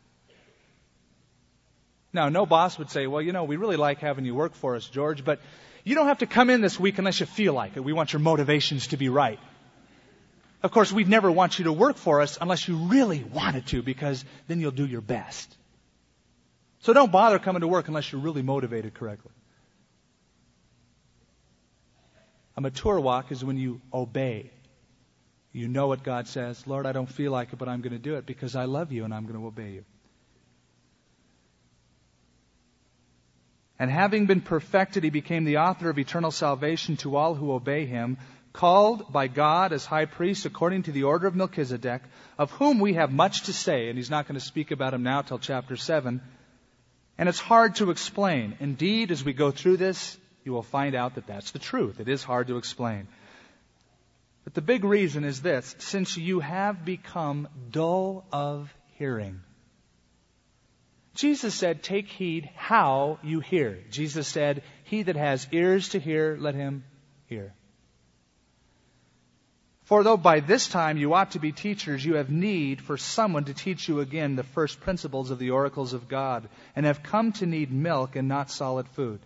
Now, no boss would say, well, you know, we really like having you work for us, George, but you don't have to come in this week unless you feel like it. We want your motivations to be right. Of course, we'd never want you to work for us unless you really wanted to, because then you'll do your best. So don't bother coming to work unless you're really motivated correctly. A mature walk is when you obey. You know what God says. Lord, I don't feel like it, but I'm going to do it because I love you and I'm going to obey you. And having been perfected, He became the author of eternal salvation to all who obey Him, called by God as high priest according to the order of Melchizedek, of whom we have much to say. And He's not going to speak about Him now till chapter seven. And it's hard to explain. Indeed, as we go through this, you will find out that that's the truth. It is hard to explain. But the big reason is this: since you have become dull of hearing. Jesus said, take heed how you hear. Jesus said, he that has ears to hear, let him hear. For though by this time you ought to be teachers, you have need for someone to teach you again the first principles of the oracles of God, and have come to need milk and not solid food.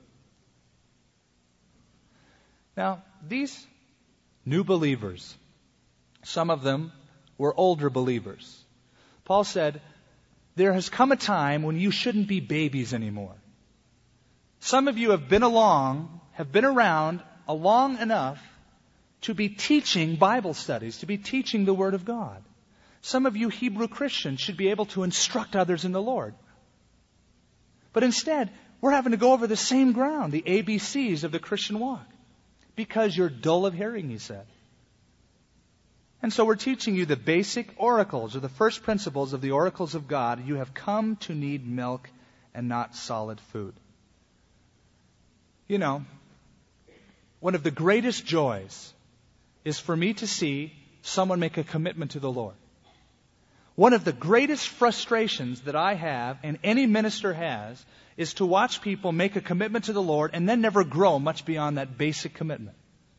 Now, these new believers, some of them were older believers. Paul said, there has come a time when you shouldn't be babies anymore. Some of you have been along, have been around long enough to be teaching Bible studies, to be teaching the Word of God. Some of you Hebrew Christians should be able to instruct others in the Lord. But instead, we're having to go over the same ground, the A B Cs of the Christian walk, because you're dull of hearing, he said. And so we're teaching you the basic oracles, or the first principles of the oracles of God. You have come to need milk and not solid food. You know, one of the greatest joys is for me to see someone make a commitment to the Lord. One of the greatest frustrations that I have, and any minister has, is to watch people make a commitment to the Lord and then never grow much beyond that basic commitment.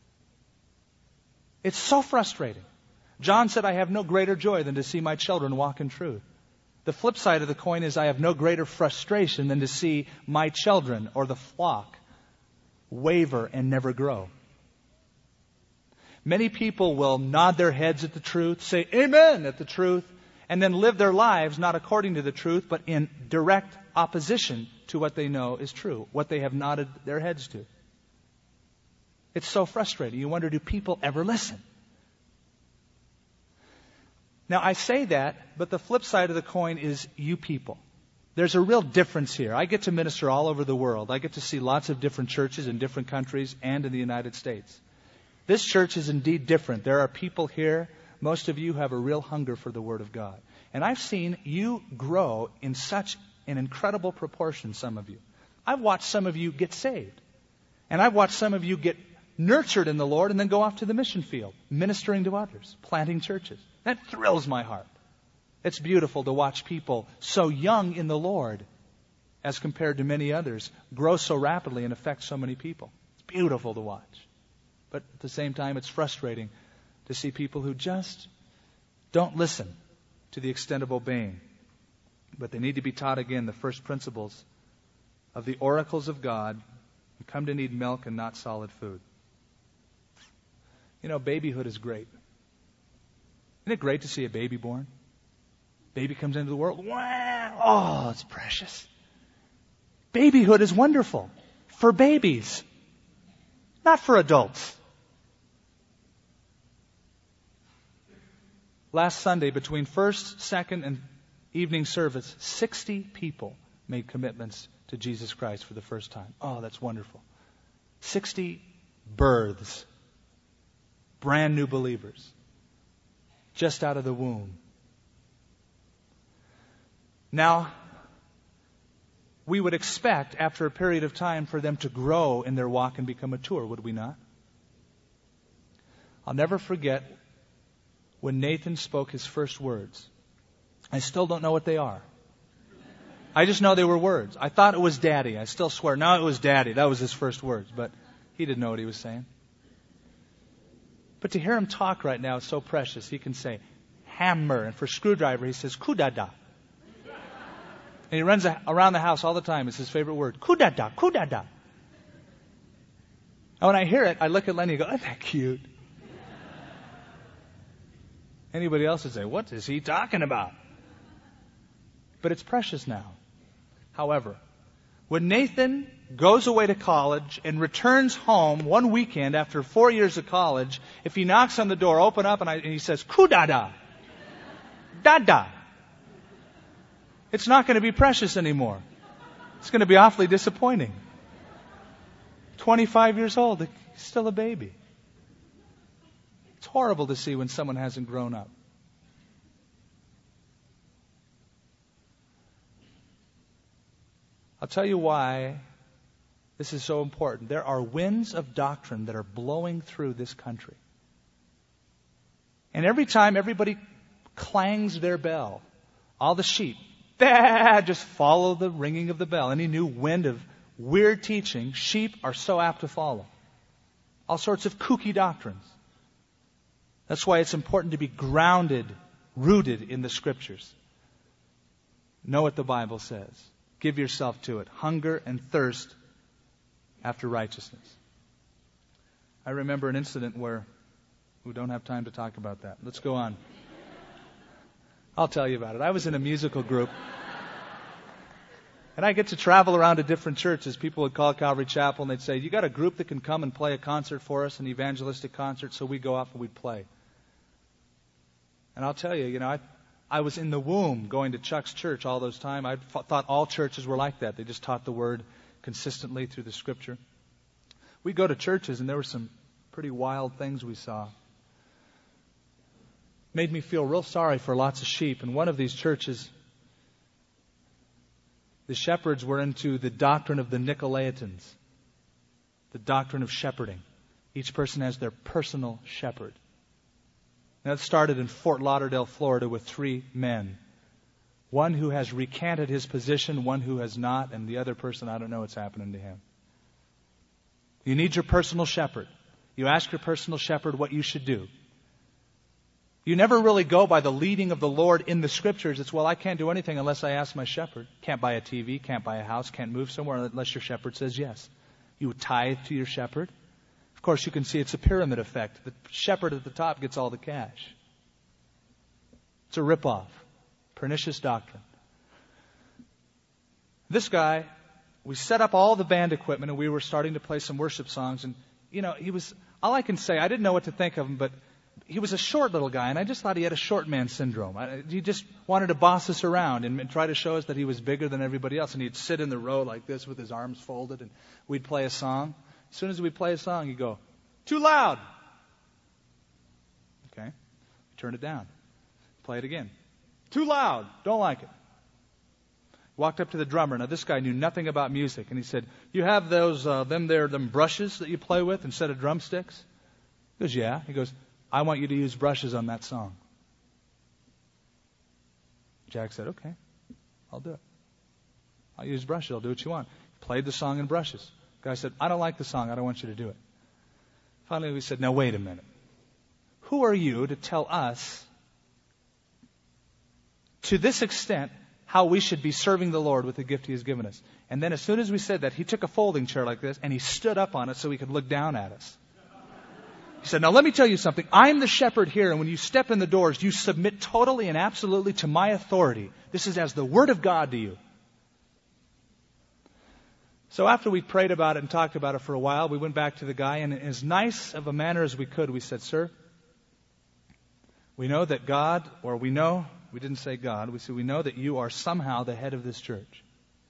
It's so frustrating. John said, I have no greater joy than to see my children walk in truth. The flip side of the coin is I have no greater frustration than to see my children or the flock waver and never grow. Many people will nod their heads at the truth, say amen at the truth, and then live their lives not according to the truth, but in direct opposition to what they know is true, what they have nodded their heads to. It's so frustrating. You wonder, do people ever listen? Now, I say that, but the flip side of the coin is you people. There's a real difference here. I get to minister all over the world. I get to see lots of different churches in different countries and in the United States. This church is indeed different. There are people here, most of you have a real hunger for the Word of God. And I've seen you grow in such an incredible proportion, some of you. I've watched some of you get saved. And I've watched some of you get nurtured in the Lord and then go off to the mission field, ministering to others, planting churches. That thrills my heart. It's beautiful to watch people so young in the Lord, as compared to many others, grow so rapidly and affect so many people. It's beautiful to watch. But at the same time, it's frustrating to see people who just don't listen to the extent of obeying. But they need to be taught again the first principles of the oracles of God and come to need milk and not solid food. You know, babyhood is great. Isn't it great to see a baby born? Baby comes into the world. Wow! Oh, it's precious. Babyhood is wonderful. For babies. Not for adults. Last Sunday, between first, second, and evening service, sixty people made commitments to Jesus Christ for the first time. Oh, that's wonderful. sixty births. Brand new believers. Just out of the womb. Now, we would expect, after a period of time, for them to grow in their walk and become mature, would we not? I'll never forget when Nathan spoke his first words. I still don't know what they are. I just know they were words. I thought it was Daddy. I still swear. No, it was Daddy. That was his first words. But he didn't know what he was saying. But to hear him talk right now is so precious. He can say hammer. And for screwdriver, he says kudada. And he runs around the house all the time. It's his favorite word. Kudada, kudada. And when I hear it, I look at Lenny and go, isn't that cute? Anybody else would say, what is he talking about? But it's precious now. However, when Nathan goes away to college and returns home one weekend after four years of college, if he knocks on the door, open up, and, I, and he says, kudada, dada, it's not going to be precious anymore. It's going to be awfully disappointing. twenty-five years old, he's still a baby. It's horrible to see when someone hasn't grown up. I'll tell you why this is so important. There are winds of doctrine that are blowing through this country. And every time everybody clangs their bell, all the sheep, just follow the ringing of the bell. Any new wind of weird teaching, sheep are so apt to follow. All sorts of kooky doctrines. That's why it's important to be grounded, rooted in the Scriptures. Know what the Bible says. Give yourself to it. Hunger and thirst after righteousness. I remember an incident where we don't have time to talk about that. Let's go on. I'll tell you about it. I was in a musical group. And I get to travel around to different churches. People would call Calvary Chapel and they'd say, you got a group that can come and play a concert for us, an evangelistic concert, so we go off and we'd play. And I'll tell you, you know, I, I was in the womb going to Chuck's church all those time. I thought all churches were like that. They just taught the Word consistently through the Scripture. We'd go to churches and there were some pretty wild things we saw. Made me feel real sorry for lots of sheep. In one of these churches, the shepherds were into the doctrine of the Nicolaitans, the doctrine of shepherding. Each person has their personal shepherd. Now, it started in Fort Lauderdale, Florida, with three men. One who has recanted his position, one who has not, and the other person, I don't know what's happening to him. You need your personal shepherd. You ask your personal shepherd what you should do. You never really go by the leading of the Lord in the Scriptures. It's, well, I can't do anything unless I ask my shepherd. Can't buy a T V, can't buy a house, can't move somewhere unless your shepherd says yes. You tithe to your shepherd. Of course, you can see it's a pyramid effect. The shepherd at the top gets all the cash. It's a ripoff. Pernicious doctrine. This guy, we set up all the band equipment and we were starting to play some worship songs. And, you know, he was, all I can say, I didn't know what to think of him, but he was a short little guy, and I just thought he had a short man syndrome. I, he just wanted to boss us around and, and try to show us that he was bigger than everybody else. And he'd sit in the row like this with his arms folded, and we'd play a song. As soon as we'd play a song, he'd go, too loud. Okay. Turn it down. Play it again. Too loud. Don't like it. Walked up to the drummer. Now, this guy knew nothing about music. And he said, you have those, uh, them there, them brushes that you play with instead of drumsticks? He goes, yeah. He goes, I want you to use brushes on that song. Jack said, okay, I'll do it. I'll use brushes. I'll do what you want. Played the song in brushes. The guy said, I don't like the song. I don't want you to do it. Finally we said, now wait a minute. Who are you to tell us to this extent how we should be serving the Lord with the gift He has given us? And then as soon as we said that, he took a folding chair like this and he stood up on it so he could look down at us. He said, now let me tell you something. I'm the shepherd here, and when you step in the doors, you submit totally and absolutely to my authority. This is as the Word of God to you. So after we prayed about it and talked about it for a while, we went back to the guy, and in as nice of a manner as we could, we said, sir, we know that God, or we know, we didn't say God, we said we know that you are somehow the head of this church.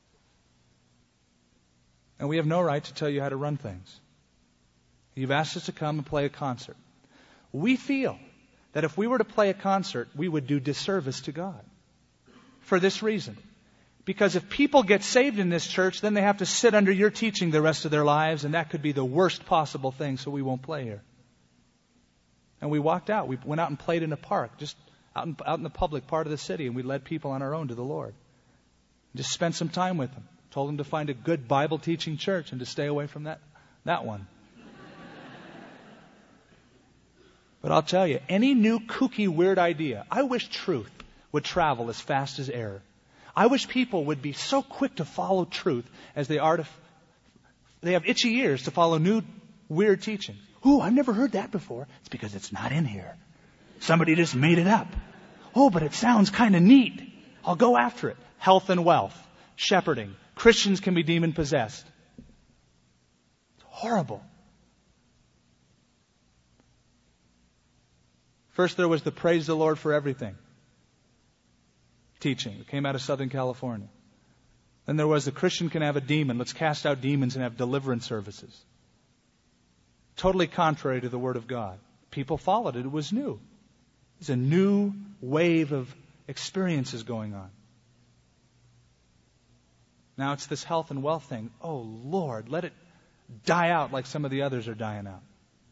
And we have no right to tell you how to run things. You've asked us to come and play a concert. We feel that if we were to play a concert, we would do disservice to God. For this reason. Because if people get saved in this church, then they have to sit under your teaching the rest of their lives, and that could be the worst possible thing, so we won't play here. And we walked out. We went out and played in a park, just out in, out in the public part of the city, and we led people on our own to the Lord. Just spent some time with them. Told them to find a good Bible teaching church and to stay away from that, that one. But I'll tell you, any new kooky weird idea, I wish truth would travel as fast as error. I wish people would be so quick to follow truth as they are to, they have itchy ears to follow new weird teachings. Ooh, I've never heard that before. It's because it's not in here. Somebody just made it up. Oh, but it sounds kind of neat. I'll go after it. Health and wealth, shepherding. Christians can be demon possessed. It's horrible. First there was the praise the Lord for everything teaching. It came out of Southern California. Then there was the Christian can have a demon. Let's cast out demons and have deliverance services. Totally contrary to the Word of God. People followed it. It was new. It's a new wave of experiences going on. Now it's this health and wealth thing. Oh, Lord, let it die out like some of the others are dying out.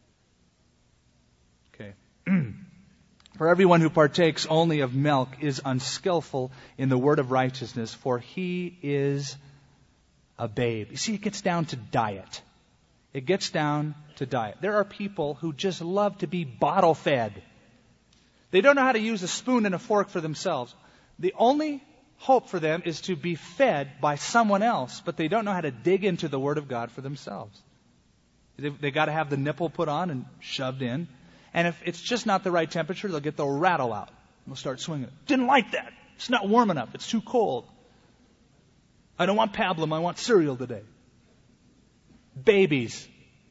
Okay. For everyone who partakes only of milk is unskillful in the word of righteousness, for he is a babe. You see, it gets down to diet. It gets down to diet. There are people who just love to be bottle fed. They don't know how to use a spoon and a fork for themselves. The only hope for them is to be fed by someone else, but they don't know how to dig into the Word of God for themselves. They've, they got to have the nipple put on and shoved in. And if it's just not the right temperature, they'll get the rattle out. They'll start swinging it. Didn't like that. It's not warm enough. It's too cold. I don't want pablum. I want cereal today. Babies.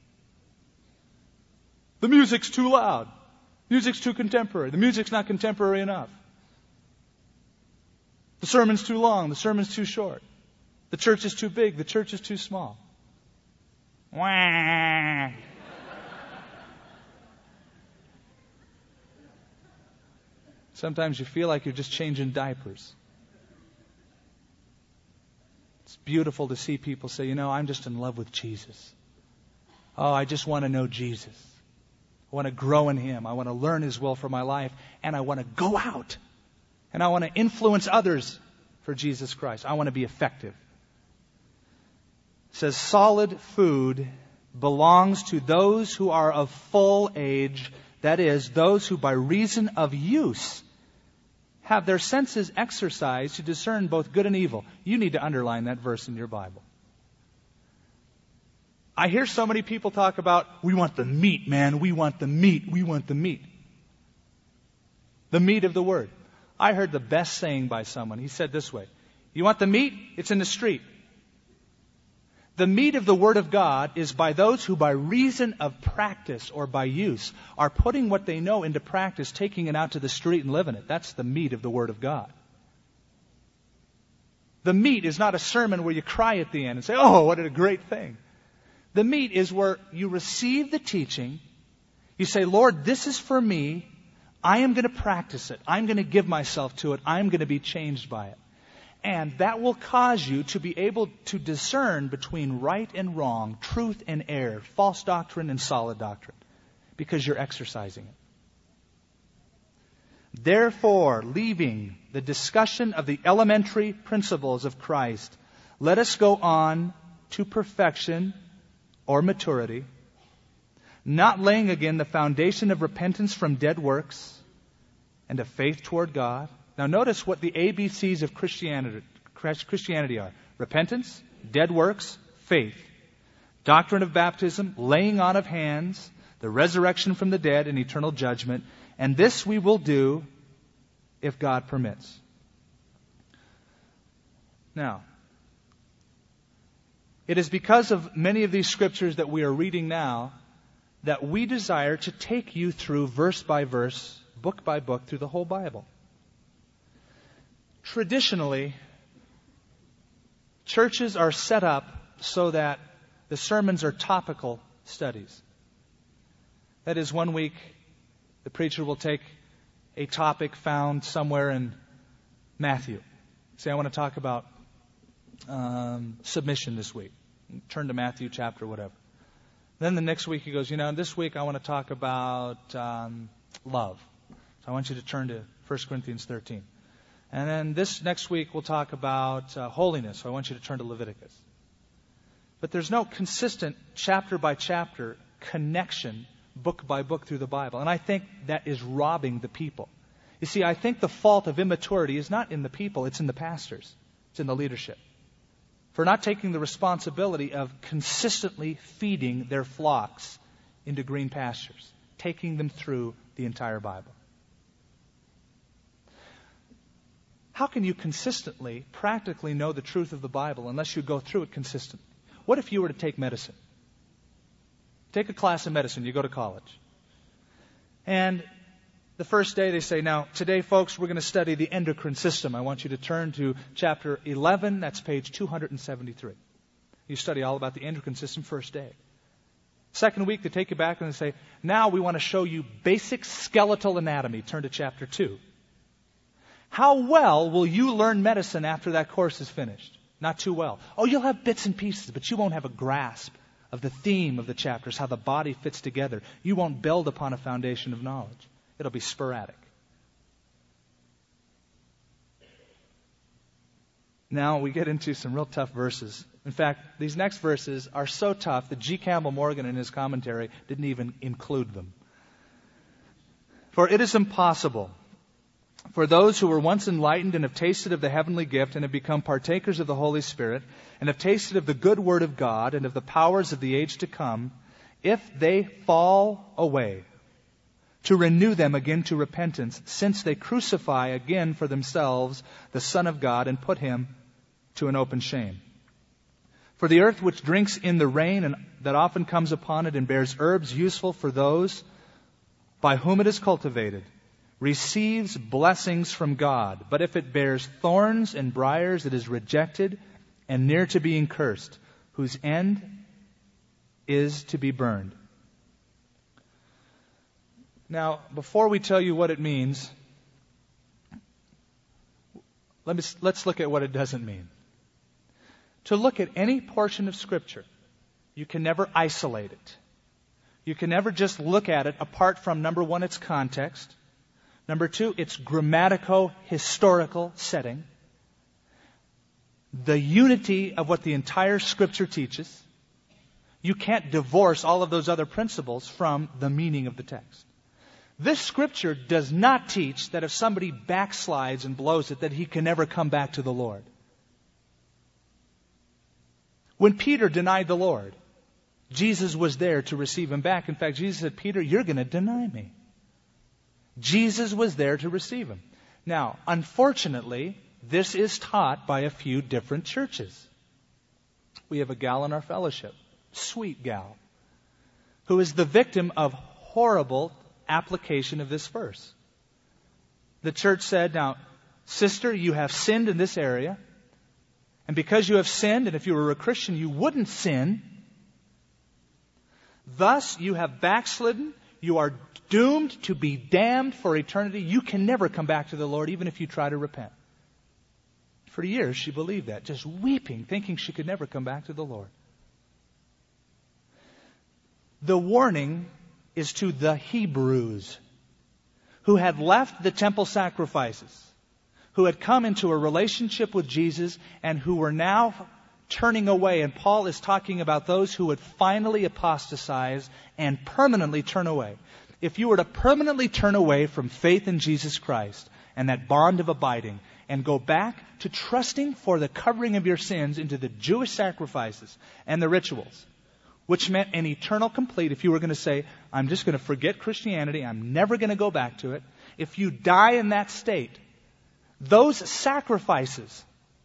The music's too loud. Music's too contemporary. The music's not contemporary enough. The sermon's too long. The sermon's too short. The church is too big. The church is too small. Wah. Sometimes you feel like you're just changing diapers. It's beautiful to see people say, you know, I'm just in love with Jesus. Oh, I just want to know Jesus. I want to grow in Him. I want to learn His will for my life. And I want to go out. And I want to influence others for Jesus Christ. I want to be effective. It says solid food belongs to those who are of full age. That is, those who by reason of use have their senses exercised to discern both good and evil. You need to underline that verse in your Bible. I hear so many people talk about, we want the meat, man. We want the meat. We want the meat. The meat of the Word. I heard the best saying by someone. He said this way, you want the meat? It's in the street. The meat of the Word of God is by those who by reason of practice or by use are putting what they know into practice, taking it out to the street and living it. That's the meat of the Word of God. The meat is not a sermon where you cry at the end and say, oh, what a great thing. The meat is where you receive the teaching. You say, Lord, this is for me. I am going to practice it. I'm going to give myself to it. I'm going to be changed by it. And that will cause you to be able to discern between right and wrong, truth and error, false doctrine and solid doctrine, because you're exercising it. Therefore, leaving the discussion of the elementary principles of Christ, let us go on to perfection or maturity, not laying again the foundation of repentance from dead works and of faith toward God. Now notice what the A B Cs of Christianity, Christianity are. Repentance, dead works, faith. Doctrine of baptism, laying on of hands, the resurrection from the dead, and eternal judgment. And this we will do if God permits. Now, it is because of many of these scriptures that we are reading now that we desire to take you through verse by verse, book by book, through the whole Bible. Traditionally, churches are set up so that the sermons are topical studies. That is, one week the preacher will take a topic found somewhere in Matthew. Say, I want to talk about um, submission this week. Turn to Matthew chapter whatever. Then the next week he goes, you know, this week I want to talk about um, love. So I want you to turn to First Corinthians thirteen. And then this next week we'll talk about uh, holiness. So I want you to turn to Leviticus. But there's no consistent chapter by chapter connection, book by book through the Bible. And I think that is robbing the people. You see, I think the fault of immaturity is not in the people, it's in the pastors. It's in the leadership. For not taking the responsibility of consistently feeding their flocks into green pastures, taking them through the entire Bible. How can you consistently, practically know the truth of the Bible unless you go through it consistently? What if you were to take medicine? Take a class of medicine, you go to college. And the first day they say, now, today, folks, we're going to study the endocrine system. I want you to turn to chapter eleven, that's page two hundred seventy-three. You study all about the endocrine system first day. Second week, they take you back and they say, now we want to show you basic skeletal anatomy. Turn to chapter two. How well will you learn medicine after that course is finished? Not too well. Oh, you'll have bits and pieces, but you won't have a grasp of the theme of the chapters, how the body fits together. You won't build upon a foundation of knowledge. It'll be sporadic. Now we get into some real tough verses. In fact, these next verses are so tough that G. Campbell Morgan in his commentary didn't even include them. For it is impossible for those who were once enlightened and have tasted of the heavenly gift and have become partakers of the Holy Spirit and have tasted of the good word of God and of the powers of the age to come, if they fall away, to renew them again to repentance, since they crucify again for themselves the Son of God and put him to an open shame. For the earth which drinks in the rain and that often comes upon it and bears herbs useful for those by whom it is cultivated, receives blessings from God. But if it bears thorns and briars, it is rejected and near to being cursed, whose end is to be burned. Now, before we tell you what it means, let me, let's look at what it doesn't mean. To look at any portion of Scripture, you can never isolate it. You can never just look at it apart from, number one, its context. Number two, its grammatico-historical setting. The unity of what the entire Scripture teaches. You can't divorce all of those other principles from the meaning of the text. This Scripture does not teach that if somebody backslides and blows it, that he can never come back to the Lord. When Peter denied the Lord, Jesus was there to receive him back. In fact, Jesus said, Peter, you're going to deny me. Jesus was there to receive him. Now, unfortunately, this is taught by a few different churches. We have a gal in our fellowship, sweet gal, who is the victim of horrible application of this verse. The church said, now, sister, you have sinned in this area. And because you have sinned, and if you were a Christian, you wouldn't sin, thus you have backslidden. You are doomed to be damned for eternity. You can never come back to the Lord, even if you try to repent. For years, she believed that, just weeping, thinking she could never come back to the Lord. The warning is to the Hebrews who had left the temple sacrifices, who had come into a relationship with Jesus, and who were now turning away. And Paul is talking about those who would finally apostatize and permanently turn away. If you were to permanently turn away from faith in Jesus Christ and that bond of abiding and go back to trusting for the covering of your sins into the Jewish sacrifices and the rituals, which meant an eternal complete, if you were going to say, I'm just going to forget Christianity, I'm never going to go back to it. If you die in that state, those sacrifices,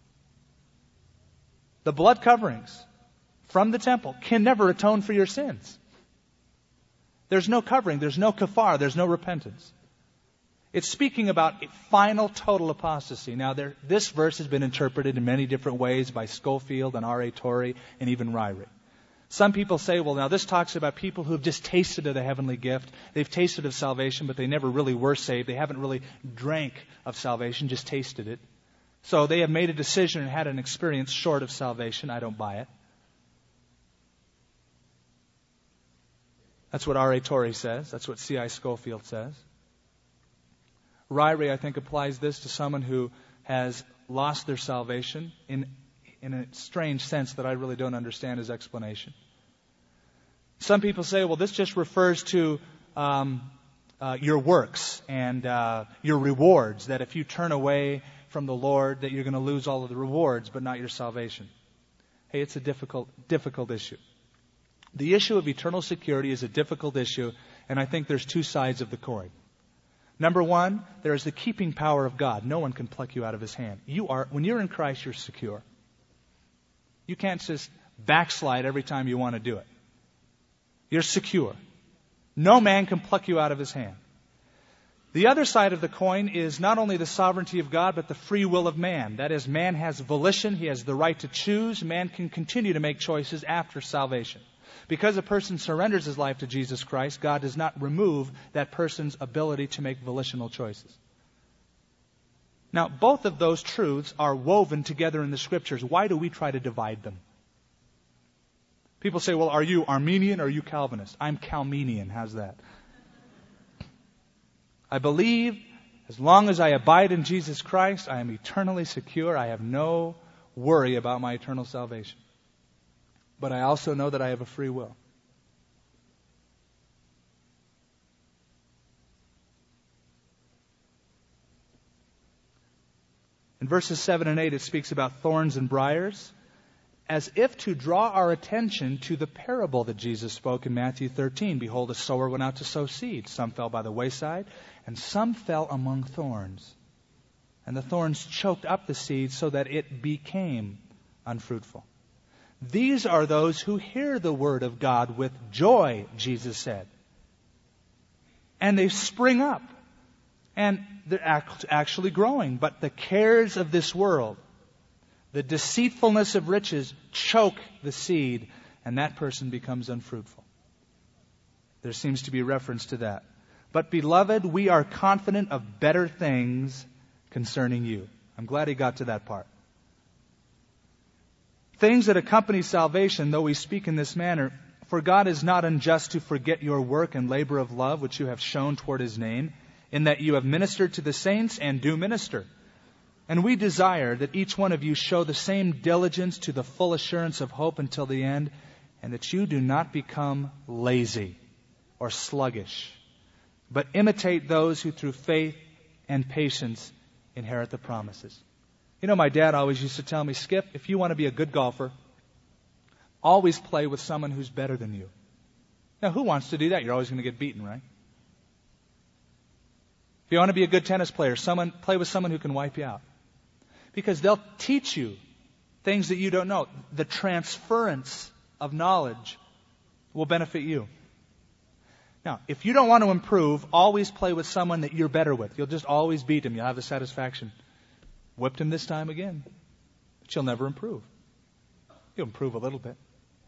the blood coverings from the temple, can never atone for your sins. There's no covering, there's no kafar, there's no repentance. It's speaking about a final total apostasy. Now, there, this verse has been interpreted in many different ways by Schofield and R A Torrey and even Ryrie. Some people say, well, now this talks about people who have just tasted of the heavenly gift. They've tasted of salvation, but they never really were saved. They haven't really drank of salvation, just tasted it. So they have made a decision and had an experience short of salvation. I don't buy it. That's what R A Torrey says. That's what C I Schofield says. Ryrie, I think, applies this to someone who has lost their salvation in, in a strange sense that I really don't understand his explanation. Some people say, well, this just refers to um, uh, your works and uh, your rewards, that if you turn away from the Lord, that you're going to lose all of the rewards, but not your salvation. Hey, it's a difficult, difficult issue. The issue of eternal security is a difficult issue, and I think there's two sides of the coin. Number one, there is the keeping power of God. No one can pluck you out of His hand. You are, when you're in Christ, you're secure. You can't just backslide every time you want to do it. You're secure. No man can pluck you out of His hand. The other side of the coin is not only the sovereignty of God, but the free will of man. That is, man has volition. He has the right to choose. Man can continue to make choices after salvation. Because a person surrenders his life to Jesus Christ, God does not remove that person's ability to make volitional choices. Now, both of those truths are woven together in the Scriptures. Why do we try to divide them? People say, well, are you Arminian or are you Calvinist? I'm Calmenian. How's that? I believe as long as I abide in Jesus Christ, I am eternally secure. I have no worry about my eternal salvation. But I also know that I have a free will. In verses seven and eight, it speaks about thorns and briars, as if to draw our attention to the parable that Jesus spoke in Matthew thirteen. Behold, a sower went out to sow seed. Some fell by the wayside, and some fell among thorns. And the thorns choked up the seed so that it became unfruitful. These are those who hear the word of God with joy, Jesus said. And they spring up. And they're actually growing. But the cares of this world, the deceitfulness of riches, choke the seed, and that person becomes unfruitful. There seems to be reference to that. But beloved, we are confident of better things concerning you. I'm glad he got to that part. Things that accompany salvation, though we speak in this manner, for God is not unjust to forget your work and labor of love which you have shown toward His name, in that you have ministered to the saints and do minister. And we desire that each one of you show the same diligence to the full assurance of hope until the end, and that you do not become lazy or sluggish, but imitate those who through faith and patience inherit the promises. You know, my dad always used to tell me, Skip, if you want to be a good golfer, always play with someone who's better than you. Now, who wants to do that? You're always going to get beaten, right? If you want to be a good tennis player, someone play with someone who can wipe you out. Because they'll teach you things that you don't know. The transference of knowledge will benefit you. Now, if you don't want to improve, always play with someone that you're better with. You'll just always beat him. You'll have the satisfaction. Whipped him this time again. But you'll never improve. You'll improve a little bit.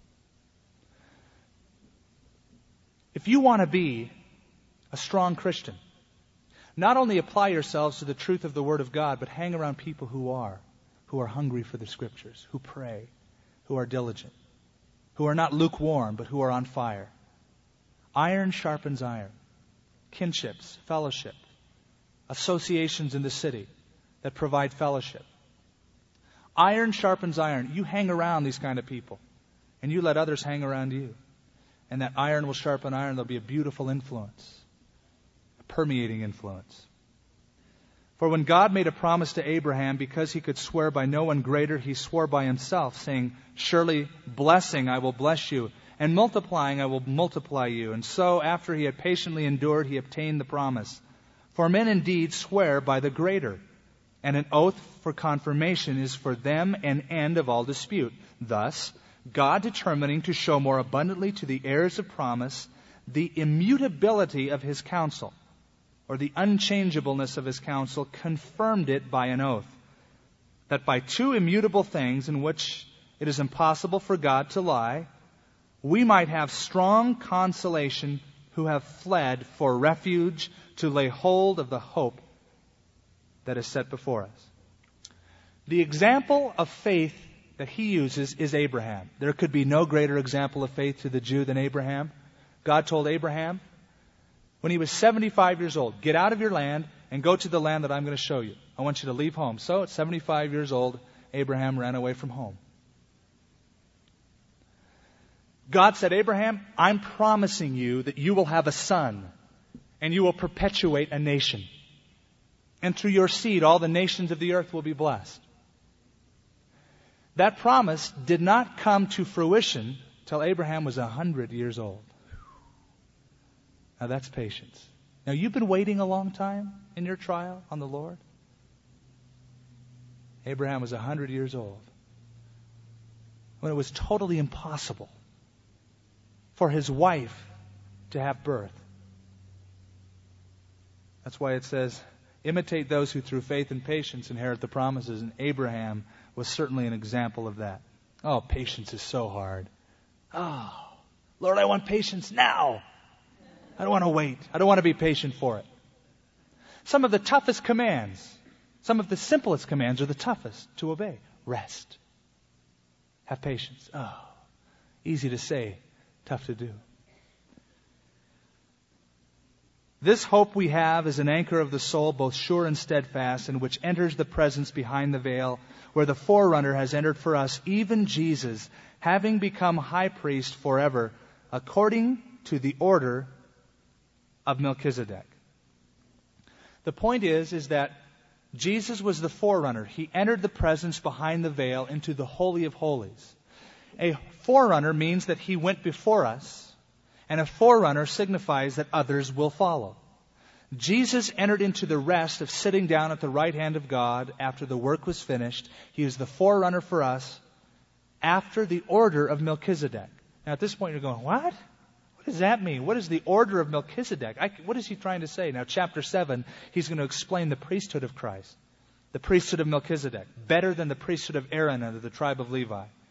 If you want to be a strong Christian, not only apply yourselves to the truth of the Word of God, but hang around people who are, who are hungry for the Scriptures, who pray, who are diligent, who are not lukewarm, but who are on fire. Iron sharpens iron. Kinships, fellowship, associations in the city that provide fellowship. Iron sharpens iron. You hang around these kind of people. And you let others hang around you. And that iron will sharpen iron. There'll be a beautiful influence. A permeating influence. For when God made a promise to Abraham, because he could swear by no one greater, he swore by himself, saying, surely blessing I will bless you, and multiplying I will multiply you. And so, after he had patiently endured, he obtained the promise. For men indeed swear by the greater, and an oath for confirmation is for them an end of all dispute. Thus, God determining to show more abundantly to the heirs of promise the immutability of his counsel, or the unchangeableness of his counsel, confirmed it by an oath, that by two immutable things in which it is impossible for God to lie, we might have strong consolation who have fled for refuge to lay hold of the hope that is set before us. The example of faith that he uses is Abraham. There could be no greater example of faith to the Jew than Abraham. God told Abraham, when he was seventy-five years old, get out of your land and go to the land that I'm going to show you. I want you to leave home. So at seventy-five years old, Abraham ran away from home. God said, Abraham, I'm promising you that you will have a son and you will perpetuate a nation. And through your seed, all the nations of the earth will be blessed. That promise did not come to fruition till Abraham was a hundred years old. Now that's patience. Now you've been waiting a long time in your trial on the Lord. Abraham was a hundred years old when it was totally impossible for his wife to have birth. That's why it says, imitate those who through faith and patience inherit the promises. And Abraham was certainly an example of that. Oh, patience is so hard. Oh, Lord, I want patience now. I don't want to wait. I don't want to be patient for it. Some of the toughest commands, some of the simplest commands are the toughest to obey. Rest. Have patience. Oh, easy to say, tough to do. This hope we have is an anchor of the soul, both sure and steadfast, in which enters the presence behind the veil, where the forerunner has entered for us, even Jesus, having become high priest forever, according to the order of Melchizedek. The point is, is that Jesus was the forerunner. He entered the presence behind the veil into the Holy of Holies. A forerunner means that he went before us, and a forerunner signifies that others will follow. Jesus entered into the rest of sitting down at the right hand of God after the work was finished. He is the forerunner for us after the order of Melchizedek. Now at this point you're going, what? What does that mean? What is the order of Melchizedek? I, what is he trying to say? Now, chapter seven, he's going to explain the priesthood of Christ. The priesthood of Melchizedek. Better than the priesthood of Aaron under the tribe of Levi.